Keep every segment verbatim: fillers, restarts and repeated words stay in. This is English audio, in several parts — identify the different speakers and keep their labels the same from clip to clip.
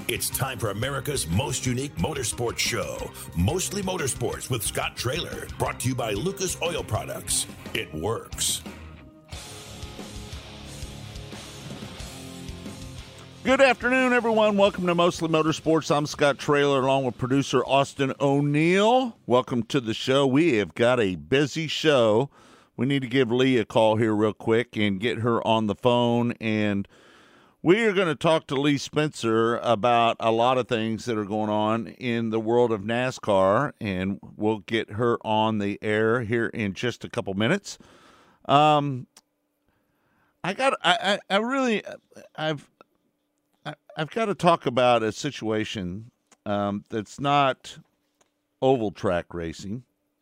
Speaker 1: It's time for America's most unique motorsports show, Mostly Motorsports with Scott Traylor, brought to you by Lucas Oil Products. It works.
Speaker 2: Good afternoon, everyone. Welcome to Mostly Motorsports. I'm Scott Traylor, along with producer Austin O'Neill. Welcome to the show. We have got a busy show. We need to give Lee a call here real quick and get her on the phone. And we are going to talk to Lee Spencer about a lot of things that are going on in the world of NASCAR, and we'll get her on the air here in just a couple minutes. Um, I got, I, I, I really, I've, I've got to talk about a situation um, that's not oval track racing.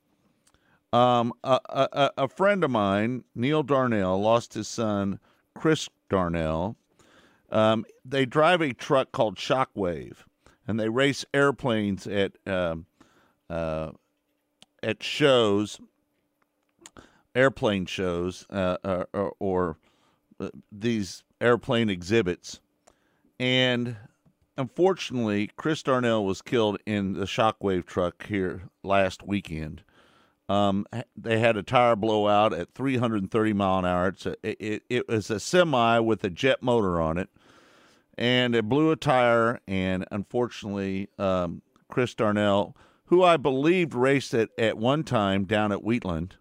Speaker 2: Um, a, a, a friend of mine, Neil Darnell, lost his son, Chris Darnell. Um, they drive a truck called Shockwave, and they race airplanes at uh, uh, at shows, airplane shows, uh, uh, or, or uh, these airplane exhibits. And unfortunately, Chris Darnell was killed in the Shockwave truck here last weekend. Um, they had a tire blowout at three hundred thirty mile an hour. It's a, it, it was a semi with a jet motor on it, and it blew a tire. And unfortunately, um, Chris Darnell, who I believed raced it at one time down at Wheatland,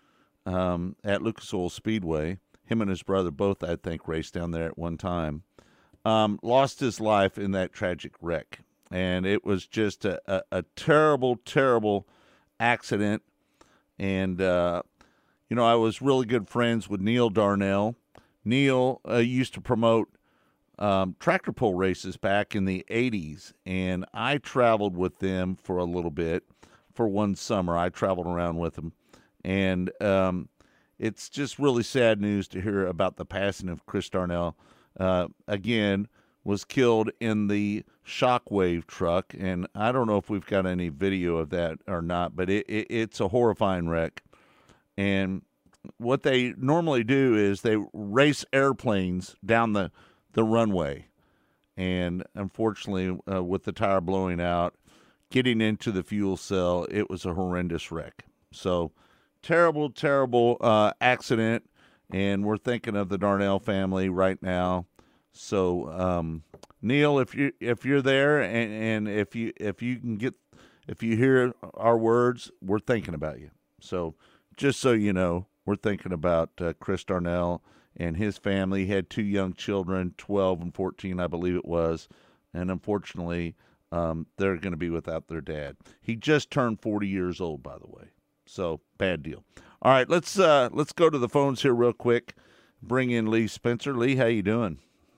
Speaker 2: um, at Lucas Oil Speedway, him and his brother both, I think, raced down there at one time. Um, lost his life in that tragic wreck. And it was just a, a, a terrible, terrible accident. And, uh, you know, I was really good friends with Neil Darnell. Neil uh, used to promote um, tractor pull races back in the eighties, and I traveled with them for a little bit for one summer. I traveled around with them. And um, it's just really sad news to hear about the passing of Chris Darnell. Uh, again, was killed in the Shockwave truck, and I don't know if we've got any video of that or not, but it, it, it's a horrifying wreck. And what they normally do is they race airplanes down the, the runway, and unfortunately, uh, with the tire blowing out, getting into the fuel cell, it was a horrendous wreck. So, terrible, terrible uh, accident. And we're thinking of the Darnell family right now. So, um, Neil, if you if you're there, and, and if you if you can get if you hear our words, we're thinking about you. So, just so you know, we're thinking about uh, Chris Darnell and his family. He had two young children, twelve and fourteen, I believe it was, and unfortunately, um, they're going to be without their dad. He just turned forty years old, by the way. So, bad deal. All right, let's uh, let's go to the phones here real quick. Bring in Lee Spencer. Lee, how you doing?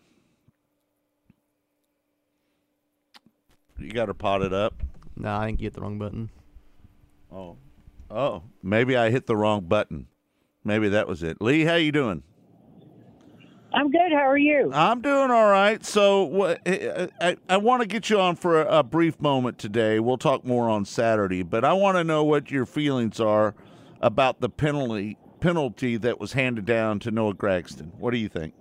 Speaker 2: You got her potted up?
Speaker 3: No, I didn't get the wrong button.
Speaker 2: Oh, oh, maybe I hit the wrong button. Maybe that was it. Lee, how you doing?
Speaker 4: I'm good. How are you?
Speaker 2: I'm doing all right. So I, I, I want to get you on for a, a brief moment today. We'll talk more on Saturday, but I want to know what your feelings are about the penalty penalty that was handed down to Noah Gragson. What do you think?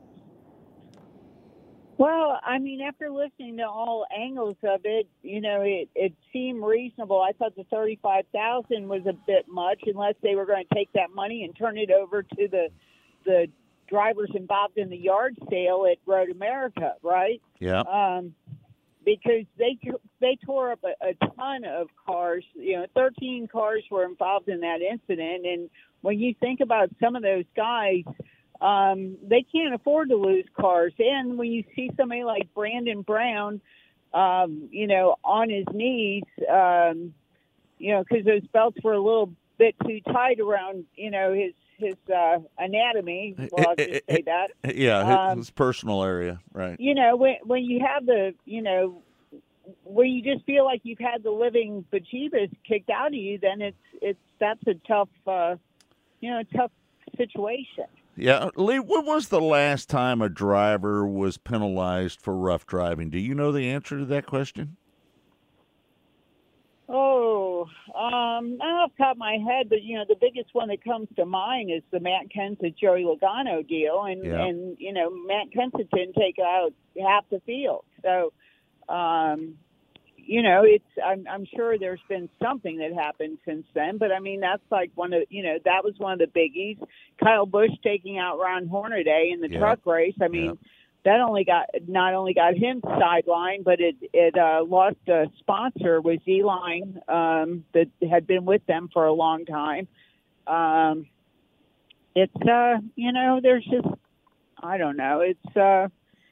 Speaker 4: Well, I mean, after listening to all angles of it, you know, it, it seemed reasonable. I thought the thirty-five thousand dollars was a bit much, unless they were going to take that money and turn it over to the the drivers involved in the yard sale at Road America, right?
Speaker 2: Yeah.
Speaker 4: Um, because they they tore up a, a ton of cars. You know, thirteen cars were involved in that incident. And when you think about some of those guys, um, they can't afford to lose cars. And when you see somebody like Brandon Brown, um, you know, on his knees, um, you know, because those belts were a little bit too tight around, you know, his his uh, anatomy. Well, I'll just say that.
Speaker 2: Yeah,
Speaker 4: um,
Speaker 2: his personal area, right.
Speaker 4: You know, when when you have the, you know, when you just feel like you've had the living bejeebus kicked out of you, then it's it's that's a tough, uh, you know, tough situation.
Speaker 2: Yeah, Lee, when was the last time a driver was penalized for rough driving? Do you know the answer to that question?
Speaker 4: Oh, um, not off the top of my head, but, you know, the biggest one that comes to mind is the Matt Kenseth, Joey Logano deal. And,
Speaker 2: yeah.
Speaker 4: and, you know, Matt Kenseth didn't take out half the field. So, um, you know, it's I'm, I'm sure there's been something that happened since then, but I mean that's like one of you know that was one of the biggies. Kyle Busch taking out Ron Hornaday in the
Speaker 2: yeah.
Speaker 4: truck race. I mean,
Speaker 2: yeah.
Speaker 4: that only got not only got him sidelined, but it it uh, lost a sponsor with Z-Line um, that had been with them for a long time. Um, it's uh, you know, there's just I don't know. It's uh,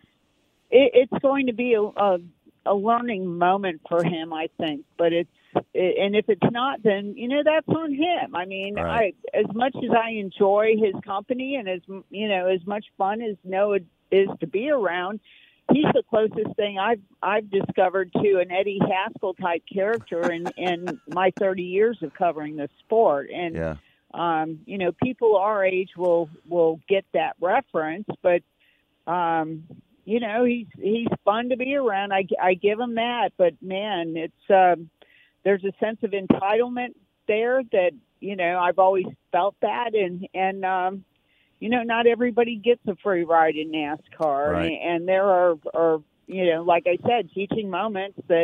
Speaker 4: it, it's going to be a, a a learning moment for him, I think. But it's and if it's not, then you know that's on him. I mean,
Speaker 2: right.
Speaker 4: I as much as I enjoy his company and as you know as much fun as Noah is to be around, he's the closest thing I've I've discovered to an Eddie Haskell type character in in my thirty years of covering the sport. And
Speaker 2: yeah.
Speaker 4: um, you know, people our age will will get that reference, but um, you know, he's he's fun to be around. I, I give him that, but man, it's um, there's a sense of entitlement there that you know I've always felt that, and and um, you know, not everybody gets a free ride in NASCAR,
Speaker 2: right.
Speaker 4: and, and there are are you know, like I said, teaching moments that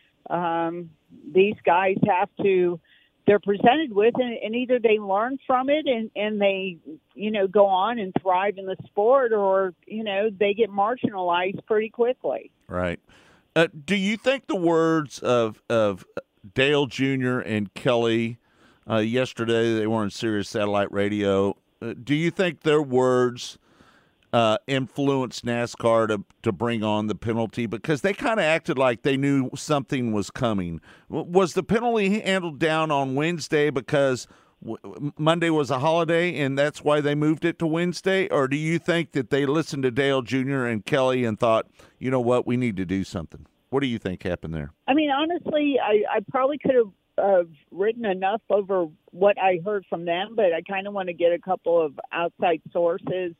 Speaker 4: um, these guys have to. They're presented with, and, and either they learn from it and, and they, you know, go on and thrive in the sport, or, you know, they get marginalized pretty quickly.
Speaker 2: Right. Uh, do you think the words of of Dale Junior and Kelly uh, yesterday, they were on Sirius Satellite Radio, uh, do you think their words uh, influenced NASCAR to, to bring on the penalty? Because they kind of acted like they knew something was coming. W- was the penalty handled down on Wednesday because w- Monday was a holiday and that's why they moved it to Wednesday? Or do you think that they listened to Dale Junior and Kelly and thought, you know what, we need to do something? What do you think happened there?
Speaker 4: I mean, honestly, I, I probably could have uh, written enough over what I heard from them, but I kind of want to get a couple of outside sources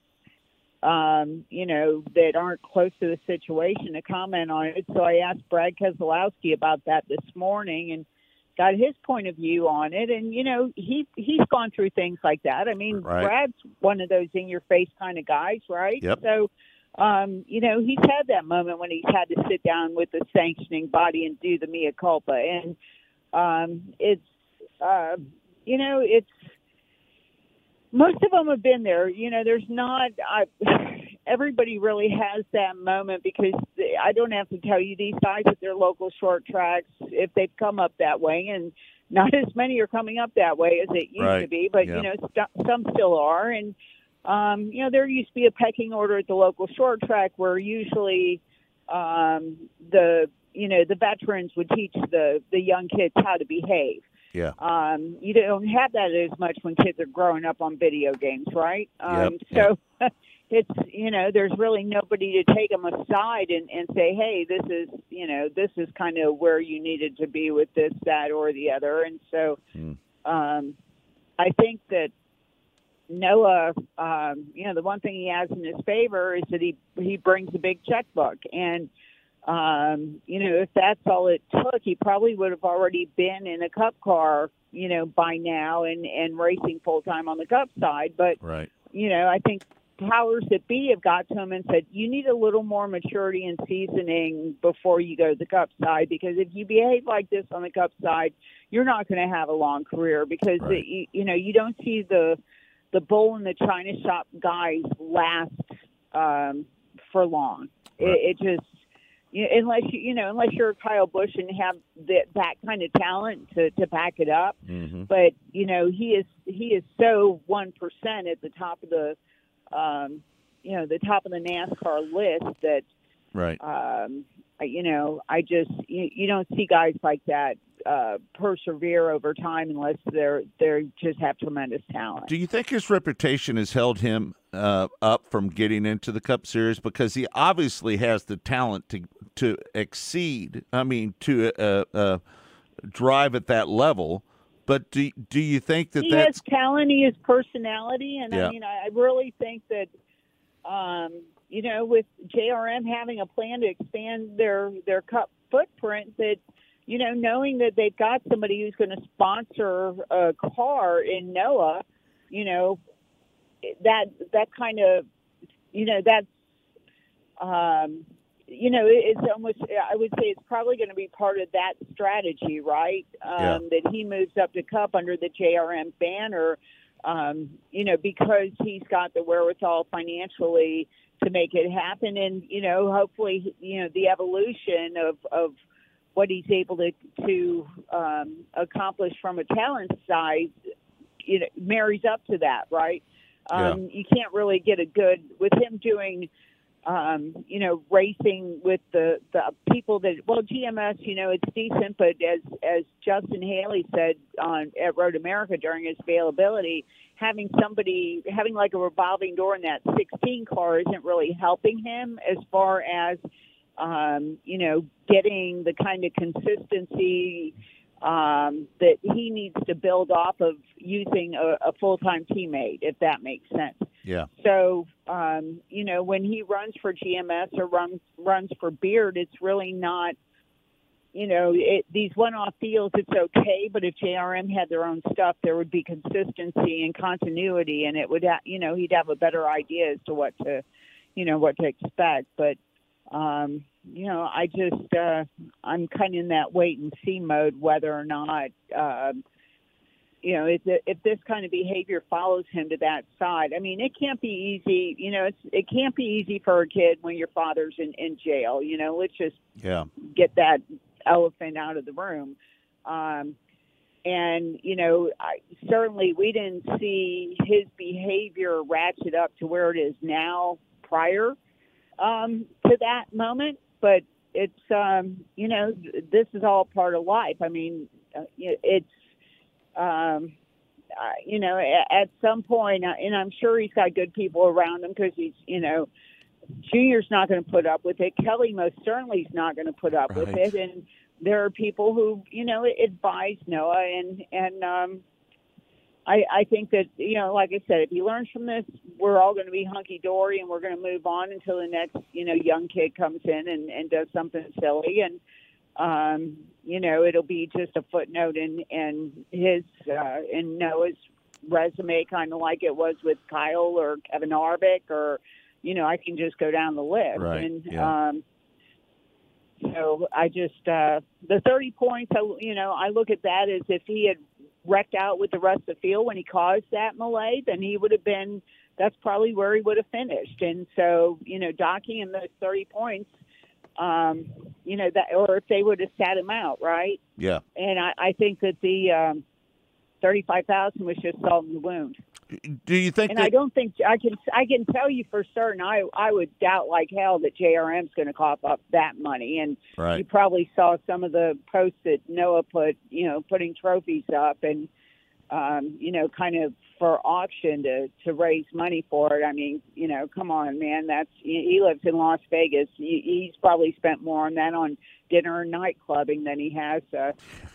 Speaker 4: Um, you know, that aren't close to the situation to comment on it. So I asked Brad Keselowski about that this morning and got his point of view on it. And, you know, he, he's gone through things like that. I mean,
Speaker 2: right.
Speaker 4: Brad's one of those in-your-face kind of guys, right?
Speaker 2: Yep.
Speaker 4: So, um, you know, he's had that moment when he's had to sit down with the sanctioning body and do the mea culpa. And um, it's, uh, you know, it's, most of them have been there. You know, there's not I, everybody really has that moment because they, I don't have to tell you these guys at their local short tracks if they've come up that way, and not as many are coming up that way as it used
Speaker 2: right.
Speaker 4: to be. But
Speaker 2: yeah.
Speaker 4: you know, st- some still are, and um, you know, there used to be a pecking order at the local short track where usually um, the you know the veterans would teach the the young kids how to behave.
Speaker 2: Yeah.
Speaker 4: Um, you don't have that as much when kids are growing up on video games, right? Um,
Speaker 2: yep.
Speaker 4: So yep. it's, you know, there's really nobody to take them aside and, and say, hey, this is, you know, this is kind of where you needed to be with this, that, or the other. And so mm. um, I think that Noah, um, you know, the one thing he has in his favor is that he, he brings a big checkbook. And, Um, you know, if that's all it took, he probably would have already been in a Cup car, you know, by now and, and racing full time on the Cup side. But,
Speaker 2: right.
Speaker 4: you know, I think powers that be have got to him and said, you need a little more maturity and seasoning before you go to the Cup side, because if you behave like this on the Cup side, you're not going to have a long career because,
Speaker 2: right.
Speaker 4: it, you, you know, you don't see the, the bull in the china shop guys last um, for long. Right. It, it just, You, unless you, you know, unless you're Kyle Busch and have the, that kind of talent to, to back it up.
Speaker 2: Mm-hmm.
Speaker 4: But you know, he is he is so one percent at the top of the, um, you know, the top of the NASCAR list that,
Speaker 2: right.
Speaker 4: Um, you know, I just you, you don't see guys like that uh, persevere over time unless they're they just have tremendous talent.
Speaker 2: Do you think his reputation has held him uh, up from getting into the Cup Series, because he obviously has the talent to to exceed? I mean, to uh, uh, drive at that level. But do do you think that
Speaker 4: he
Speaker 2: that's...
Speaker 4: has talent? He has personality, and
Speaker 2: yeah.
Speaker 4: I mean, I really think that. Um, you know, with J R M having a plan to expand their, their Cup footprint, that, you know, knowing that they've got somebody who's going to sponsor a car in Noah, you know, that that kind of, you know, that's, um, you know, it's almost, I would say it's probably going to be part of that strategy, right? Um,
Speaker 2: Yeah.
Speaker 4: That he moves up to Cup under the J R M banner, um, you know, because he's got the wherewithal financially to make it happen. And, you know, hopefully, you know, the evolution of, of what he's able to, to um, accomplish from a talent side, you know, marries up to that, right? Um,
Speaker 2: Yeah.
Speaker 4: You can't really get a good, with him doing, um, you know, racing with the, the people that, well, G M S, you know, it's decent, but as, as Justin Haley said on at Road America during his availability, having somebody, having like a revolving door in that sixteen car isn't really helping him as far as, um, you know, getting the kind of consistency um, that he needs to build off of using a, a full-time teammate, if that makes sense.
Speaker 2: Yeah.
Speaker 4: So, um, you know, when he runs for G M S or runs runs for Beard, it's really not, you know, it, these one-off deals, it's okay. But if J R M had their own stuff, there would be consistency and continuity, and it would, ha- you know, he'd have a better idea as to what to, you know, what to expect. But, um, you know, I just, uh, I'm kind of in that wait and see mode whether or not, um, you know, if, if this kind of behavior follows him to that side. I mean, it can't be easy. You know, it's, it can't be easy for a kid when your father's in, in jail. You know, let's just
Speaker 2: Yeah.
Speaker 4: get that elephant out of the room. Um, and, you know, I, certainly we didn't see his behavior ratchet up to where it is now prior um, to that moment. But it's, um, you know, this is all part of life. I mean, uh, it's, um, uh, you know, at, at some point, uh, and I'm sure he's got good people around him because he's, you know, Junior's not going to put up with it. Kelly most certainly is not going to put up
Speaker 2: Right.
Speaker 4: with it. And there are people who, you know, advise Noah. And, and um, I, I think that, you know, like I said, if he learns from this, we're all going to be hunky-dory and we're going to move on until the next, you know, young kid comes in and, and does something silly. And, um, you know, it'll be just a footnote in, in his, uh, in Noah's resume, kind of like it was with Kyle or Kevin Harvick, or, you know, I can just go down the list.
Speaker 2: Right.
Speaker 4: And,
Speaker 2: Yeah.
Speaker 4: um, so I just, uh, the thirty points, I, you know, I look at that as if he had wrecked out with the rest of the field when he caused that melee, then he would have been, that's probably where he would have finished. And so, you know, docking him those thirty points, um, you know, that, or if they would have sat him out, right?
Speaker 2: Yeah.
Speaker 4: And I, I think that the um, thirty-five thousand was just salt in the wound.
Speaker 2: Do you think
Speaker 4: And
Speaker 2: that,
Speaker 4: I don't think I can. I can tell you for certain. I I would doubt like hell that J R M's going to cough up that money. And
Speaker 2: Right.
Speaker 4: you probably saw some of the posts that Noah put. You know, putting trophies up and um, you know, kind of for auction to to raise money for it. I mean, you know, come on, man. That's he lives in Las Vegas. He, he's probably spent more on that on dinner and nightclubbing than he has. Uh,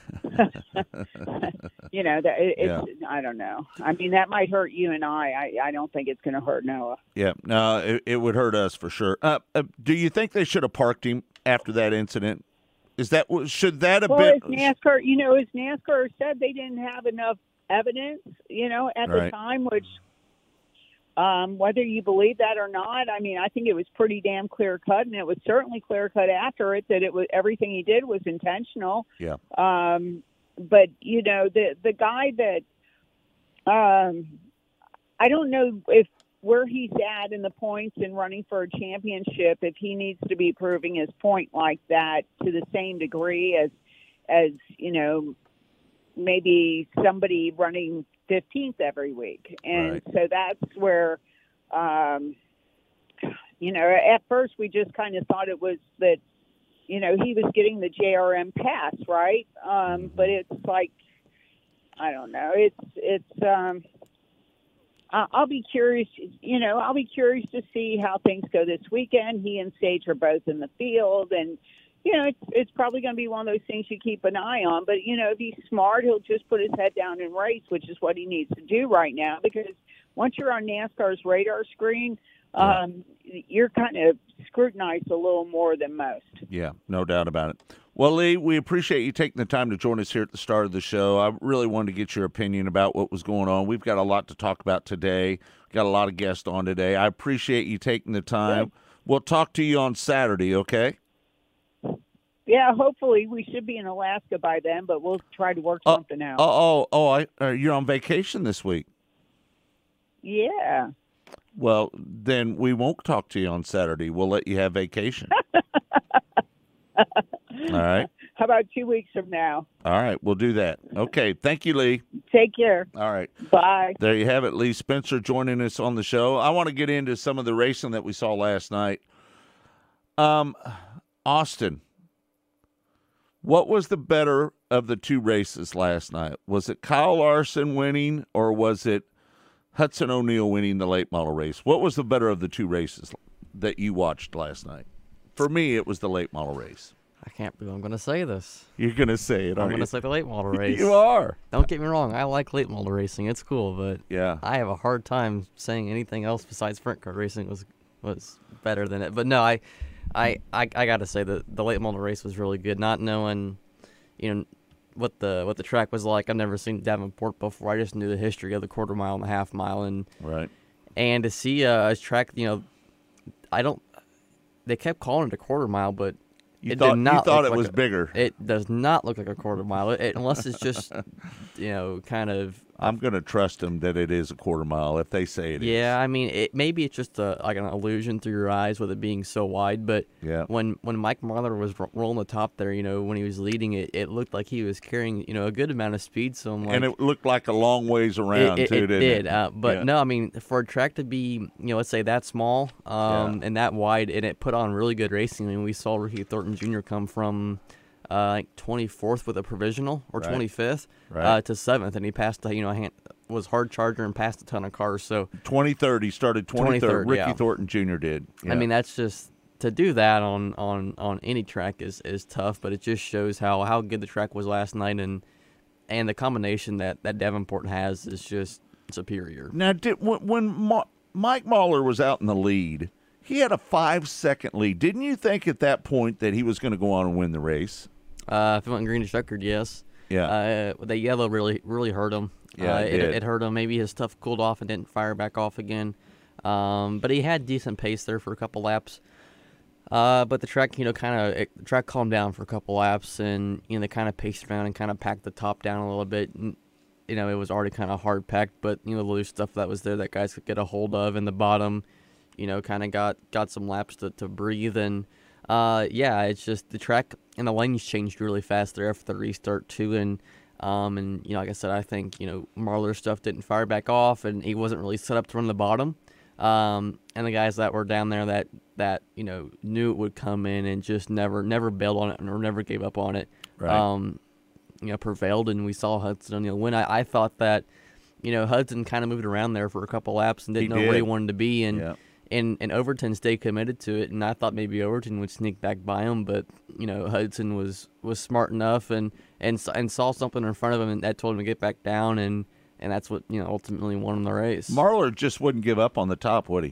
Speaker 4: you know, that it, it's.
Speaker 2: Yeah.
Speaker 4: I don't know. I mean, that might hurt you and I. I, I don't think it's going to hurt Noah.
Speaker 2: yeah, no, it, it would hurt us for sure. Uh, uh, do you think they should have parked him after that incident? Is that, should that have
Speaker 4: Well,
Speaker 2: been?
Speaker 4: as NASCAR, you know, as NASCAR said, they didn't have enough evidence, you know, at
Speaker 2: Right.
Speaker 4: the time, which um, whether you believe that or not, I mean, I think it was pretty damn clear cut, and it was certainly clear cut after it that it was everything he did was intentional.
Speaker 2: Yeah.
Speaker 4: Um, but you know, the the guy that um, I don't know if where he's at in the points and running for a championship, if he needs to be proving his point like that to the same degree as as you know, maybe somebody running fifteenth every week. And
Speaker 2: Right.
Speaker 4: so that's where, um, you know, at first we just kind of thought it was that, you know, he was getting the J R M pass, right? Um, but it's like, I don't know. It's, it's, um, I- I'll be curious, you know, I'll be curious to see how things go this weekend. He and Sage are both in the field, and, you know, it's it's probably going to be one of those things you keep an eye on. But, you know, if he's smart, he'll just put his head down and race, which is what he needs to do right now. Because once you're on NASCAR's radar screen, um, you're kind of scrutinized a little more than most.
Speaker 2: Yeah, no doubt about it. Well, Lee, we appreciate you taking the time to join us here at the start of the show. I really wanted to get your opinion about what was going on. We've got a lot to talk about today. Got a lot of guests on today. I appreciate you taking the time.
Speaker 4: Good.
Speaker 2: We'll talk to you on Saturday, okay?
Speaker 4: Yeah, hopefully we should be in Alaska by then, but we'll try to work
Speaker 2: Uh,
Speaker 4: something out.
Speaker 2: Oh, oh, oh! I, uh, you're on vacation this week.
Speaker 4: Yeah.
Speaker 2: Well, then we won't talk to you on Saturday. We'll let you have vacation. All right.
Speaker 4: How about two weeks from now?
Speaker 2: All right, we'll do that. Okay, thank you, Lee.
Speaker 4: Take care.
Speaker 2: All right.
Speaker 4: Bye.
Speaker 2: There you have it, Lee Spencer joining us on the show. I want to get into some of the racing that we saw last night. Um, Austin, what was the better of the two races last night? Was it Kyle Larson winning, or was it Hudson O'Neal winning the late model race? What was the better of the two races that you watched last night? For me, it was the late model race.
Speaker 3: I can't believe I'm going to say this.
Speaker 2: You're going to say it,
Speaker 3: I'm
Speaker 2: aren't
Speaker 3: going
Speaker 2: you?
Speaker 3: to say the late model race.
Speaker 2: You are.
Speaker 3: Don't get me wrong. I like late model racing. It's cool, but
Speaker 2: Yeah.
Speaker 3: I have a hard time saying anything else besides sprint car racing was was better than it. But no, I I, I, I got to say that the late model race was really good. Not knowing, you know, what the what the track was like. I've never seen Davenport before. I just knew the history of the quarter mile and the half mile, and
Speaker 2: Right.
Speaker 3: and to see a, a track, you know, I don't. They kept calling it a quarter mile, but
Speaker 2: You
Speaker 3: it
Speaker 2: thought,
Speaker 3: did not
Speaker 2: you thought
Speaker 3: look
Speaker 2: it
Speaker 3: like
Speaker 2: was
Speaker 3: a-
Speaker 2: bigger.
Speaker 3: It does not look like a quarter mile, it, unless it's just, you know, kind of.
Speaker 2: I'm going to trust them that it is a quarter mile if they say it is.
Speaker 3: Yeah, I mean, it maybe it's just a, like an illusion through your eyes with it being so wide. But
Speaker 2: Yeah.
Speaker 3: when when Mike Marlar was ro- rolling the top there, you know, when he was leading it, it looked like he was carrying, you know, a good amount of speed. So I'm like,
Speaker 2: And it looked like a long ways around,
Speaker 3: it, it,
Speaker 2: too,
Speaker 3: it
Speaker 2: didn't
Speaker 3: did,
Speaker 2: it?
Speaker 3: Uh, but
Speaker 2: Yeah.
Speaker 3: no, I mean, for a track to be, you know, let's say that small um, and that wide, and it put on really good racing. I mean, we saw Ricky Thornton Junior come from uh, like twenty-fourth with a provisional or
Speaker 2: Right.
Speaker 3: twenty-fifth
Speaker 2: Right.
Speaker 3: uh, to seventh, and he passed, a, you know, a hand, was hard charger and passed a ton of cars. So
Speaker 2: twenty-third, he started twenty-third.
Speaker 3: twenty-third,
Speaker 2: Ricky
Speaker 3: yeah.
Speaker 2: Thornton Junior did. Yeah.
Speaker 3: I mean, that's just to do that on, on, on any track is, is tough, but it just shows how, how good the track was last night, and and the combination that, that Davenport has is just superior.
Speaker 2: Now, did, when, when Ma- Mike Mahler was out in the lead, he had a five-second lead. Didn't you think at that point that he was going to go on and win the race?
Speaker 3: Uh, if it went green to checkered, yes.
Speaker 2: Yeah.
Speaker 3: Uh, the yellow really really hurt him.
Speaker 2: Yeah,
Speaker 3: uh,
Speaker 2: it
Speaker 3: it,
Speaker 2: did.
Speaker 3: it hurt him. Maybe his stuff cooled off and didn't fire back off again. Um, but he had decent pace there for a couple laps. Uh, but the track, you know, kind of the track calmed down for a couple laps, and you know they kind of paced around and kind of packed the top down a little bit. And, you know, it was already kind of hard packed, but you know the loose stuff that was there that guys could get a hold of in the bottom, you know, kind of got got some laps to, to breathe. And uh, yeah, it's just the track and the lanes changed really fast there after the restart too. And um, and you know, like I said, I think you know Marlar's stuff didn't fire back off, and he wasn't really set up to run the bottom. Um, and the guys that were down there that, that you know knew it would come in and just never never bailed on it or never gave up on it.
Speaker 2: Right.
Speaker 3: Um, you know, prevailed, and we saw Hudson O'Neal win. I, I thought that, you know, Hudson kind of moved around there for a couple laps and didn't
Speaker 2: He
Speaker 3: know where he
Speaker 2: did.
Speaker 3: wanted to be, and
Speaker 2: Yeah.
Speaker 3: and and Overton stayed committed to it. And I thought maybe Overton would sneak back by him, but you know Hudson was, was smart enough and, and s- and saw something in front of him, and that told him to get back down, and, and that's what you know ultimately won him the race.
Speaker 2: Marlar just wouldn't give up on the top, would he?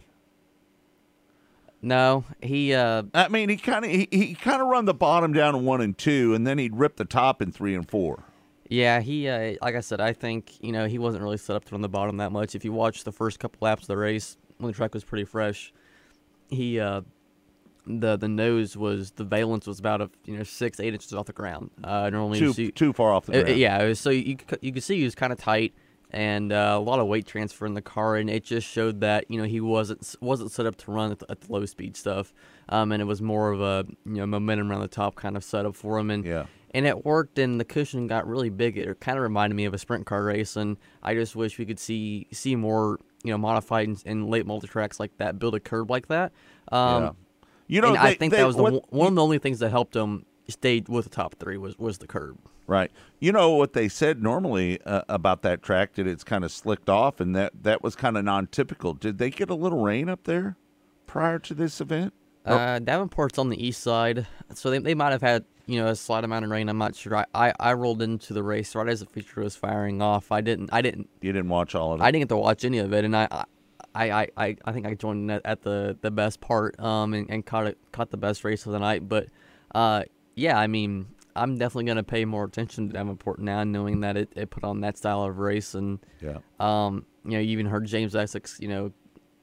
Speaker 3: no, he. Uh,
Speaker 2: I mean, he kind of he, he kind of run the bottom down in one and two, and then he'd rip the top in three and four.
Speaker 3: Yeah, he, uh, like I said, I think, you know, he wasn't really set up to run the bottom that much. If you watch the first couple laps of the race, when the track was pretty fresh, he, uh, the the nose was, the valence was about, a, you know, six, eight inches off the ground. Uh, normally
Speaker 2: Too
Speaker 3: you see,
Speaker 2: too far off the
Speaker 3: uh,
Speaker 2: ground.
Speaker 3: yeah, it was, so you, could- you could see he was kind of tight and uh, a lot of weight transfer in the car, and it just showed that, you know, he wasn't wasn't set up to run at the, at the low speed stuff, um, and it was more of a, you know, momentum around the top kind of setup for him, and
Speaker 2: Yeah.
Speaker 3: and it worked, and the cushion got really big. It kind of reminded me of a sprint car race, and I just wish we could see see more, you know, modified and, and late multi tracks like that build a curb like that. Um,
Speaker 2: Yeah. You know,
Speaker 3: and I
Speaker 2: they-
Speaker 3: think
Speaker 2: they-
Speaker 3: that was the,
Speaker 2: what-
Speaker 3: one- one of the only things that helped him stay with the top three was was the curb.
Speaker 2: Right. You know what they said normally uh, about that track, that it's kind of slicked off, and that, that was kind of non-typical. Did they get a little rain up there prior to this event?
Speaker 3: Uh, Davenport's on the east side, so they they might have had, you know, a slight amount of rain. I'm not sure. I, I, I rolled into the race right as the feature was firing off. I didn't I didn't
Speaker 2: You didn't watch all of it?
Speaker 3: I didn't get to watch any of it, and I I, I, I, I think I joined at, at the, the best part um and, and caught it caught the best race of the night. But uh yeah, I mean I'm definitely gonna pay more attention to Davenport now, knowing that it, it put on that style of race, and
Speaker 2: Yeah.
Speaker 3: um you know you even heard James Essex, you know,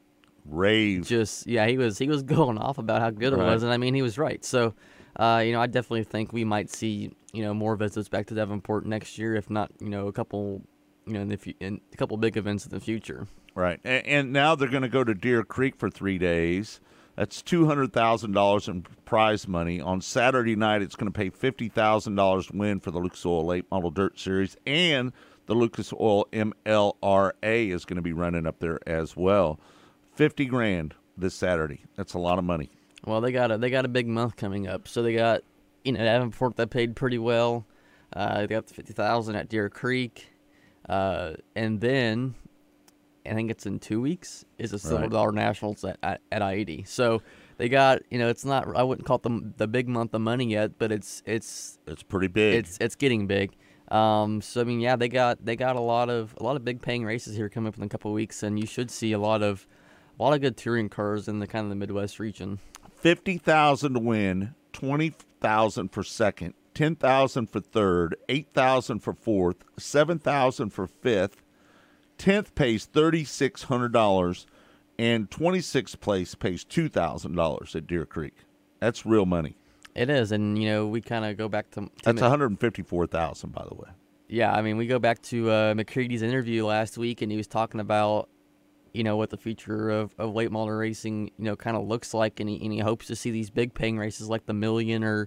Speaker 2: Rave.
Speaker 3: Just yeah, he was he was going off about how good
Speaker 2: Right.
Speaker 3: it was, and I mean he was right. So, uh, you know, I definitely think we might see you know more visits back to Davenport next year, if not you know a couple, you know, in the fu- in a couple big events in the future.
Speaker 2: Right. And, and now they're going to go to Deer Creek for three days. That's two hundred thousand dollars in prize money. On Saturday night, it's going to pay fifty thousand dollars to win for the Lucas Oil Late Model Dirt Series, and the Lucas Oil M L R A is going to be running up there as well. fifty grand this Saturday. That's a lot of money.
Speaker 3: Well, they got a they got a big month coming up, so they got you know Davenport that paid pretty well. Uh, they got the fifty thousand at Deer Creek, uh, and then I think it's in two weeks is the Silver
Speaker 2: Right.
Speaker 3: Dollar Nationals at, at at I eighty. So they got you know it's not I wouldn't call it the the big month of money yet, but it's it's
Speaker 2: It's pretty big.
Speaker 3: it's it's getting big. Um, so I mean, yeah, they got they got a lot of a lot of big paying races here coming up in a couple of weeks, and you should see a lot of a lot of good touring cars in the kind of the Midwest region.
Speaker 2: fifty thousand dollars to win, twenty thousand dollars for second, ten thousand dollars for third, eight thousand dollars for fourth, seven thousand dollars for fifth. tenth pays three thousand six hundred dollars, and twenty-sixth place pays two thousand dollars at Deer Creek. That's real money.
Speaker 3: It is, and you know we kind of go back to, to
Speaker 2: That's
Speaker 3: Mc-
Speaker 2: one hundred fifty-four thousand dollars, by the way.
Speaker 3: yeah. I mean, we go back to uh, McCready's interview last week, and he was talking about you know what the future of, of late model racing you know kind of looks like, and he and he hopes to see these big paying races like the Million or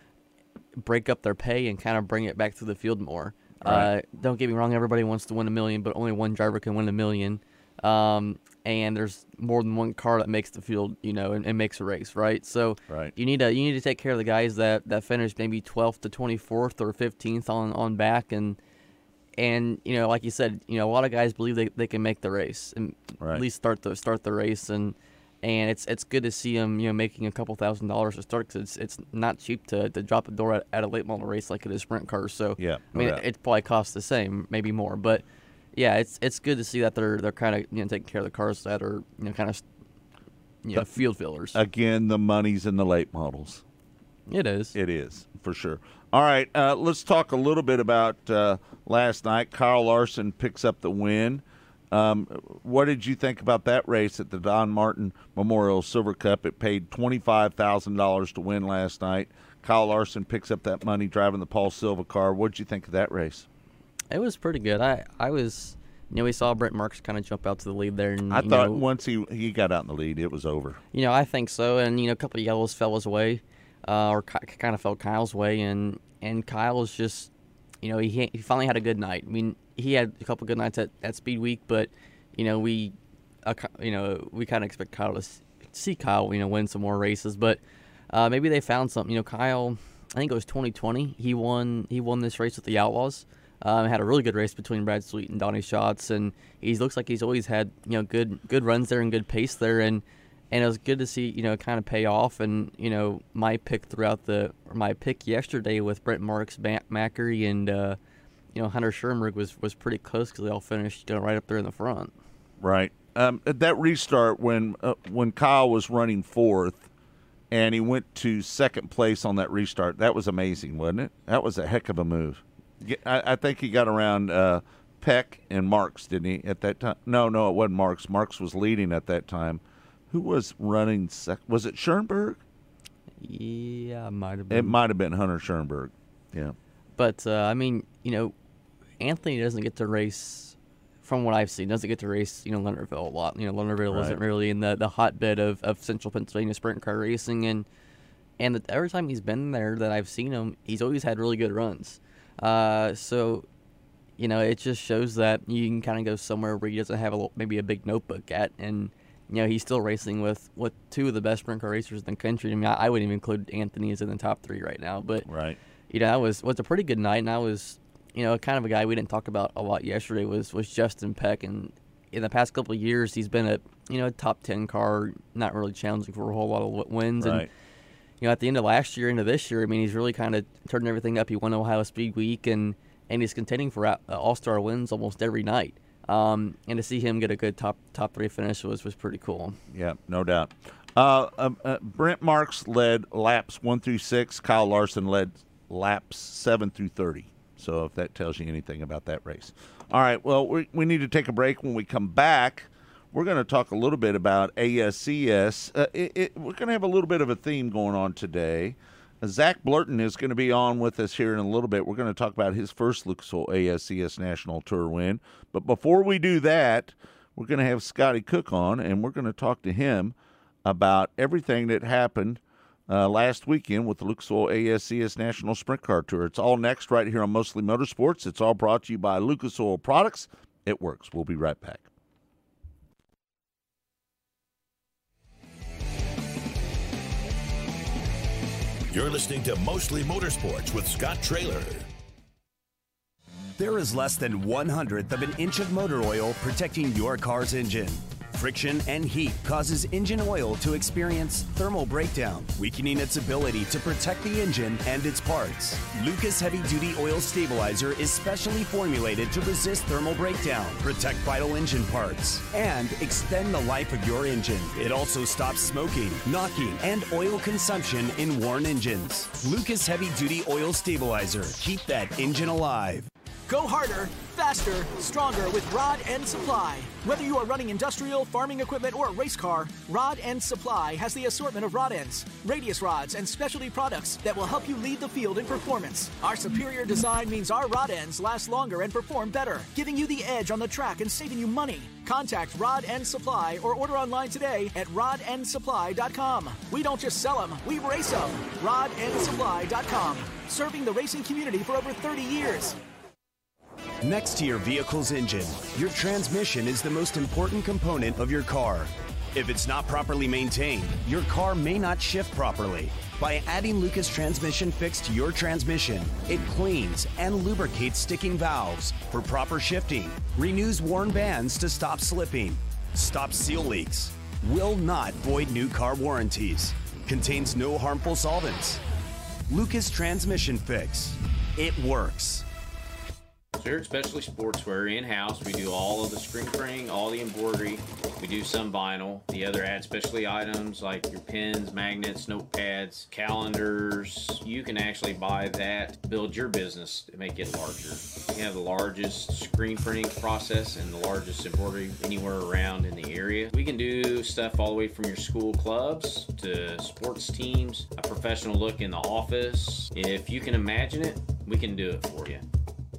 Speaker 3: break up their pay and kind of bring it back to the field more.
Speaker 2: Right.
Speaker 3: Uh, don't get me wrong, everybody wants to win a million, but only one driver can win a million. Um, and there's more than one car that makes the field, you know, and, and makes a race, right? So
Speaker 2: Right.
Speaker 3: you need to you need to take care of the guys that, that finish maybe twelfth to twenty-fourth or fifteenth on, on back, and and you know, like you said, you know, a lot of guys believe they, they can make the race and
Speaker 2: Right.
Speaker 3: at least start the start the race, and and it's it's good to see them, you know, making a couple thousand dollars to start, because it's it's not cheap to, to drop a door at, at a late model race like it is sprint cars. So
Speaker 2: Yeah,
Speaker 3: I mean,
Speaker 2: no
Speaker 3: it,
Speaker 2: doubt.
Speaker 3: it probably costs the same, maybe more, but yeah, it's it's good to see that they're they're kind of you know taking care of the cars that are you know kind of you know field fillers.
Speaker 2: Again, the money's in the late models.
Speaker 3: It is.
Speaker 2: It is, for sure. All right, uh, let's talk a little bit about uh, last night. Kyle Larson picks up the win. Um, what did you think about that race at the Don Martin Memorial Silver Cup? It paid twenty-five thousand dollars to win last night. Kyle Larson picks up that money driving the Paul Silva car. What did you think of that race?
Speaker 3: It was pretty good. I, I was, you know, we saw Brent Marks kind of jump out to the lead there. And,
Speaker 2: I
Speaker 3: you
Speaker 2: thought
Speaker 3: know,
Speaker 2: once he he got out in the lead, it was over.
Speaker 3: You know, I think so. And, you know, a couple of yellows fell his way, uh, or ki- kind of fell Kyle's way. And, and Kyle was just, you know, he he finally had a good night. I mean, he had a couple of good nights at, at Speed Week, but, you know, we, uh, you know, we kind of expect Kyle to s- see Kyle, you know, win some more races. But uh, maybe they found something. You know, Kyle, I think it was twenty twenty. He won, he won this race with the Outlaws. Um, had a really good race between Brad Sweet and Donnie Schatz, and he looks like he's always had you know good good runs there and good pace there, and and it was good to see you know kind of pay off. And you know my pick throughout the or my pick yesterday with Brent Marks, Matt Mackery, and uh, you know Hunter Schermerg was was pretty close because they all finished you know, right up there in the front.
Speaker 2: Right. Um, at that restart when uh, when Kyle was running fourth, and he went to second place on that restart, that was amazing, wasn't it? That was a heck of a move. Get- I, I think he got around uh, Peck and Marks, didn't he, at that time? No, no, it wasn't Marks. Marks was leading at that time. Who was running second? Was it Schoenberg?
Speaker 3: Yeah, might have
Speaker 2: It
Speaker 3: been.
Speaker 2: might have been Hunter Schoenberg. Yeah.
Speaker 3: But uh, I mean, you know, Anthony doesn't get to race, from what I've seen, doesn't get to race, you know, Leonardville a lot. You know, Leonardville
Speaker 2: Right.
Speaker 3: isn't really in the, the hotbed of, of Central Pennsylvania sprint car racing, and and the, every time he's been there that I've seen him, he's always had really good runs. Uh, so, you know, it just shows that you can kind of go somewhere where he doesn't have a, little- maybe a big notebook at, and you know, he's still racing with, with two of the best sprint car racers in the country. I mean, I, I wouldn't even include Anthony as in the top three right now, but
Speaker 2: Right.
Speaker 3: you know, that was was a pretty good night, and I was, you know, kind of a guy we didn't talk about a lot yesterday was was Justin Peck, and in the past couple of years, he's been a you know a top ten car, not really challenging for a whole lot of wins, and
Speaker 2: Right.
Speaker 3: you know, at the end of last year into this year, I mean, he's really kind of turning everything up. He won Ohio Speed Week, and and he's contending for uh, all-star wins almost every night. Um, and to see him get a good top top three finish was was pretty cool.
Speaker 2: Yeah, no doubt. Uh, um, uh, Brent Marks led laps one through six. Kyle Larson led laps seven through thirty. So if that tells you anything about that race. All right, well, we, we need to take a break. When we come back, we're going to talk a little bit about A S C S. Uh, it, it, we're going to have a little bit of a theme going on today. Uh, Zach Blurton is going to be on with us here in a little bit. We're going to talk about his first Lucas Oil A S C S National Tour win. But before we do that, we're going to have Scotty Cook on, and we're going to talk to him about everything that happened uh, last weekend with the Lucas Oil A S C S National Sprint Car Tour. It's all next right here on Mostly Motorsports. It's all brought to you by Lucas Oil Products. It works. We'll be right back.
Speaker 1: You're listening to Mostly Motorsports with Scott Traylor.
Speaker 5: There is less than one hundredth of an inch of motor oil protecting your car's engine. Friction and heat causes engine oil to experience thermal breakdown, weakening its ability to protect the engine and its parts. Lucas Heavy Duty Oil Stabilizer is specially formulated to resist thermal breakdown, protect vital engine parts, and extend the life of your engine. It also stops smoking, knocking, and oil consumption in worn engines. Lucas Heavy Duty Oil Stabilizer. Keep that engine alive.
Speaker 6: Go harder, faster, stronger with Rod End Supply. Whether you are running industrial, farming equipment, or a race car, Rod End Supply has the assortment of rod ends, radius rods, and specialty products that will help you lead the field in performance. Our superior design means our rod ends last longer and perform better, giving you the edge on the track and saving you money. Contact Rod End Supply or order online today at rod end supply dot com. We don't just sell them, we race them. rod end supply dot com. Serving the racing community for over thirty years.
Speaker 5: Next to your vehicle's engine, your transmission is the most important component of your car. If it's not properly maintained, your car may not shift properly. By adding Lucas Transmission Fix to your transmission, it cleans and lubricates sticking valves for proper shifting, renews worn bands to stop slipping, stops seal leaks, will not void new car warranties, contains no harmful solvents. Lucas Transmission Fix. It works.
Speaker 7: So here at Specialty Sportswear in-house, we do all of the screen printing, all the embroidery. We do some vinyl. The other add specialty items like your pens, magnets, notepads, calendars. You can actually buy that, build your business to make it larger. We have the largest screen printing process and the largest embroidery anywhere around in the area. We can do stuff all the way from your school clubs to sports teams, a professional look in the office. If you can imagine it, we can do it for you.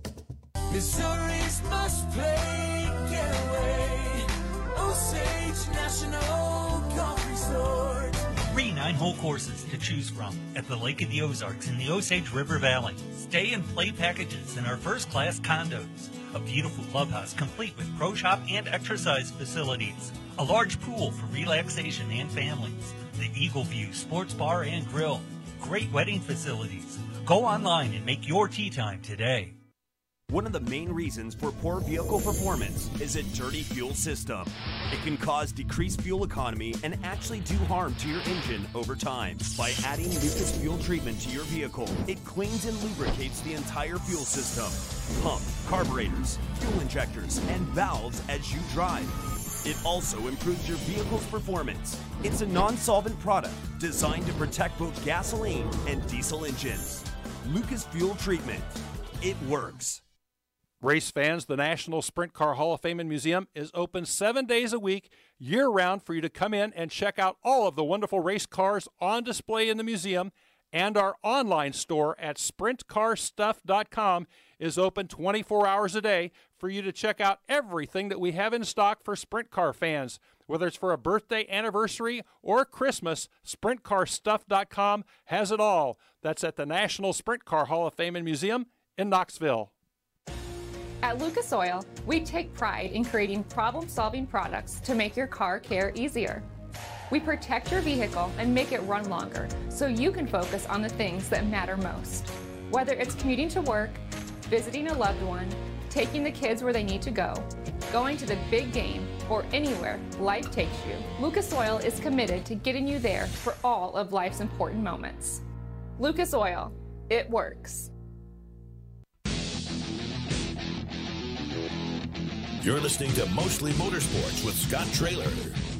Speaker 8: Missouri's must play getaway. Osage National Golf Resort.
Speaker 9: Three nine-hole courses to choose from at the Lake of the Ozarks in the Osage River Valley. Stay and play packages in our first-class condos. A beautiful clubhouse complete with pro shop and exercise facilities. A large pool for relaxation and families. The Eagle View Sports Bar and Grill. Great wedding facilities. Go online and make your tee time today.
Speaker 5: One of the main reasons for poor vehicle performance is a dirty fuel system. It can cause decreased fuel economy and actually do harm to your engine over time. By adding Lucas Fuel Treatment to your vehicle, it cleans and lubricates the entire fuel system. Pump, carburetors, fuel injectors, and valves as you drive. It also improves your vehicle's performance. It's a non-solvent product designed to protect both gasoline and diesel engines. Lucas Fuel Treatment. It works.
Speaker 10: Race fans, the National Sprint Car Hall of Fame and Museum is open seven days a week, year-round, for you to come in and check out all of the wonderful race cars on display in the museum. And our online store at sprint car stuff dot com is open twenty-four hours a day for you to check out everything that we have in stock for sprint car fans. Whether it's for a birthday, anniversary, or Christmas, sprint car stuff dot com has it all. That's at the National Sprint Car Hall of Fame and Museum in Knoxville.
Speaker 11: At Lucas Oil, we take pride in creating problem-solving products to make your car care easier. We protect your vehicle and make it run longer so you can focus on the things that matter most. Whether it's commuting to work, visiting a loved one, taking the kids where they need to go, going to the big game, or anywhere life takes you, Lucas Oil is committed to getting you there for all of life's important moments. Lucas Oil, it works.
Speaker 1: You're listening to Mostly Motorsports with Scott Traylor.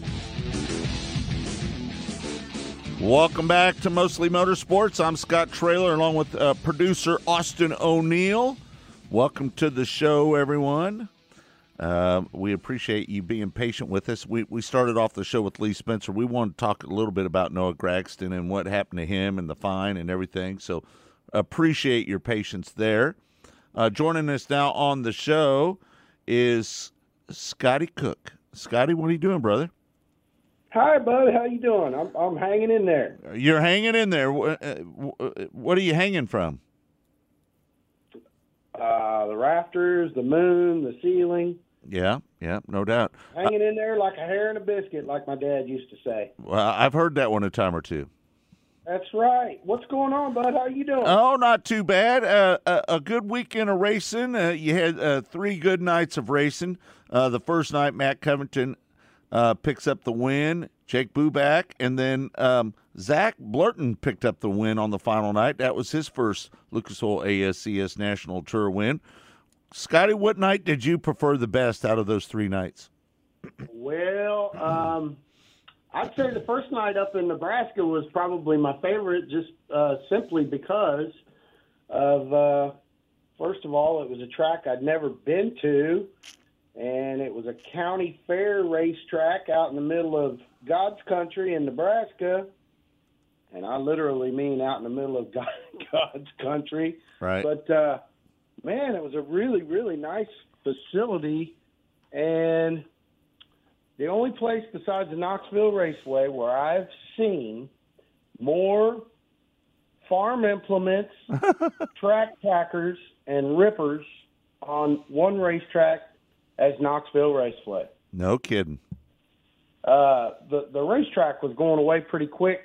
Speaker 2: Welcome back to Mostly Motorsports. I'm Scott Traylor along with uh, producer Austin O'Neill. Welcome to the show, everyone. Um, we appreciate you being patient with us. We we started off the show with Lee Spencer. We wanted to talk a little bit about Noah Gragson and what happened to him and the fine and everything. So appreciate your patience there. Uh, joining us now on the show is Scotty Cook. Scotty, what are you doing, brother?
Speaker 12: Hi, bud. How you doing? I'm I'm hanging in there.
Speaker 2: You're hanging in there. What are you hanging from?
Speaker 12: Uh, the rafters, the moon, the ceiling.
Speaker 2: Yeah, yeah, no doubt.
Speaker 12: Hanging in there like a hair in a biscuit, like my dad used to say.
Speaker 2: Well, I've heard that one a time or two.
Speaker 12: That's right. What's going on, bud? How you doing?
Speaker 2: Oh, not too bad. Uh, a, a good weekend of racing. Uh, you had uh, three good nights of racing. Uh, the first night, Matt Covington uh, picks up the win. Jake Buback, and then um, Zach Blurton picked up the win on the final night. That was his first Lucas Oil A S C S National Tour win. Scotty, what night did you prefer the best out of those three nights?
Speaker 12: Well, um, I'd say the first night up in Nebraska was probably my favorite, just uh, simply because of, uh, first of all, it was a track I'd never been to, and it was a county fair racetrack out in the middle of God's country in Nebraska, and I literally mean out in the middle of God, God's country.
Speaker 2: Right.
Speaker 12: But, uh, man, it was a really, really nice facility, and the only place besides the Knoxville Raceway where I've seen more farm implements, track packers, and rippers on one racetrack as Knoxville Raceway.
Speaker 2: No kidding.
Speaker 12: Uh, the, the racetrack was going away pretty quick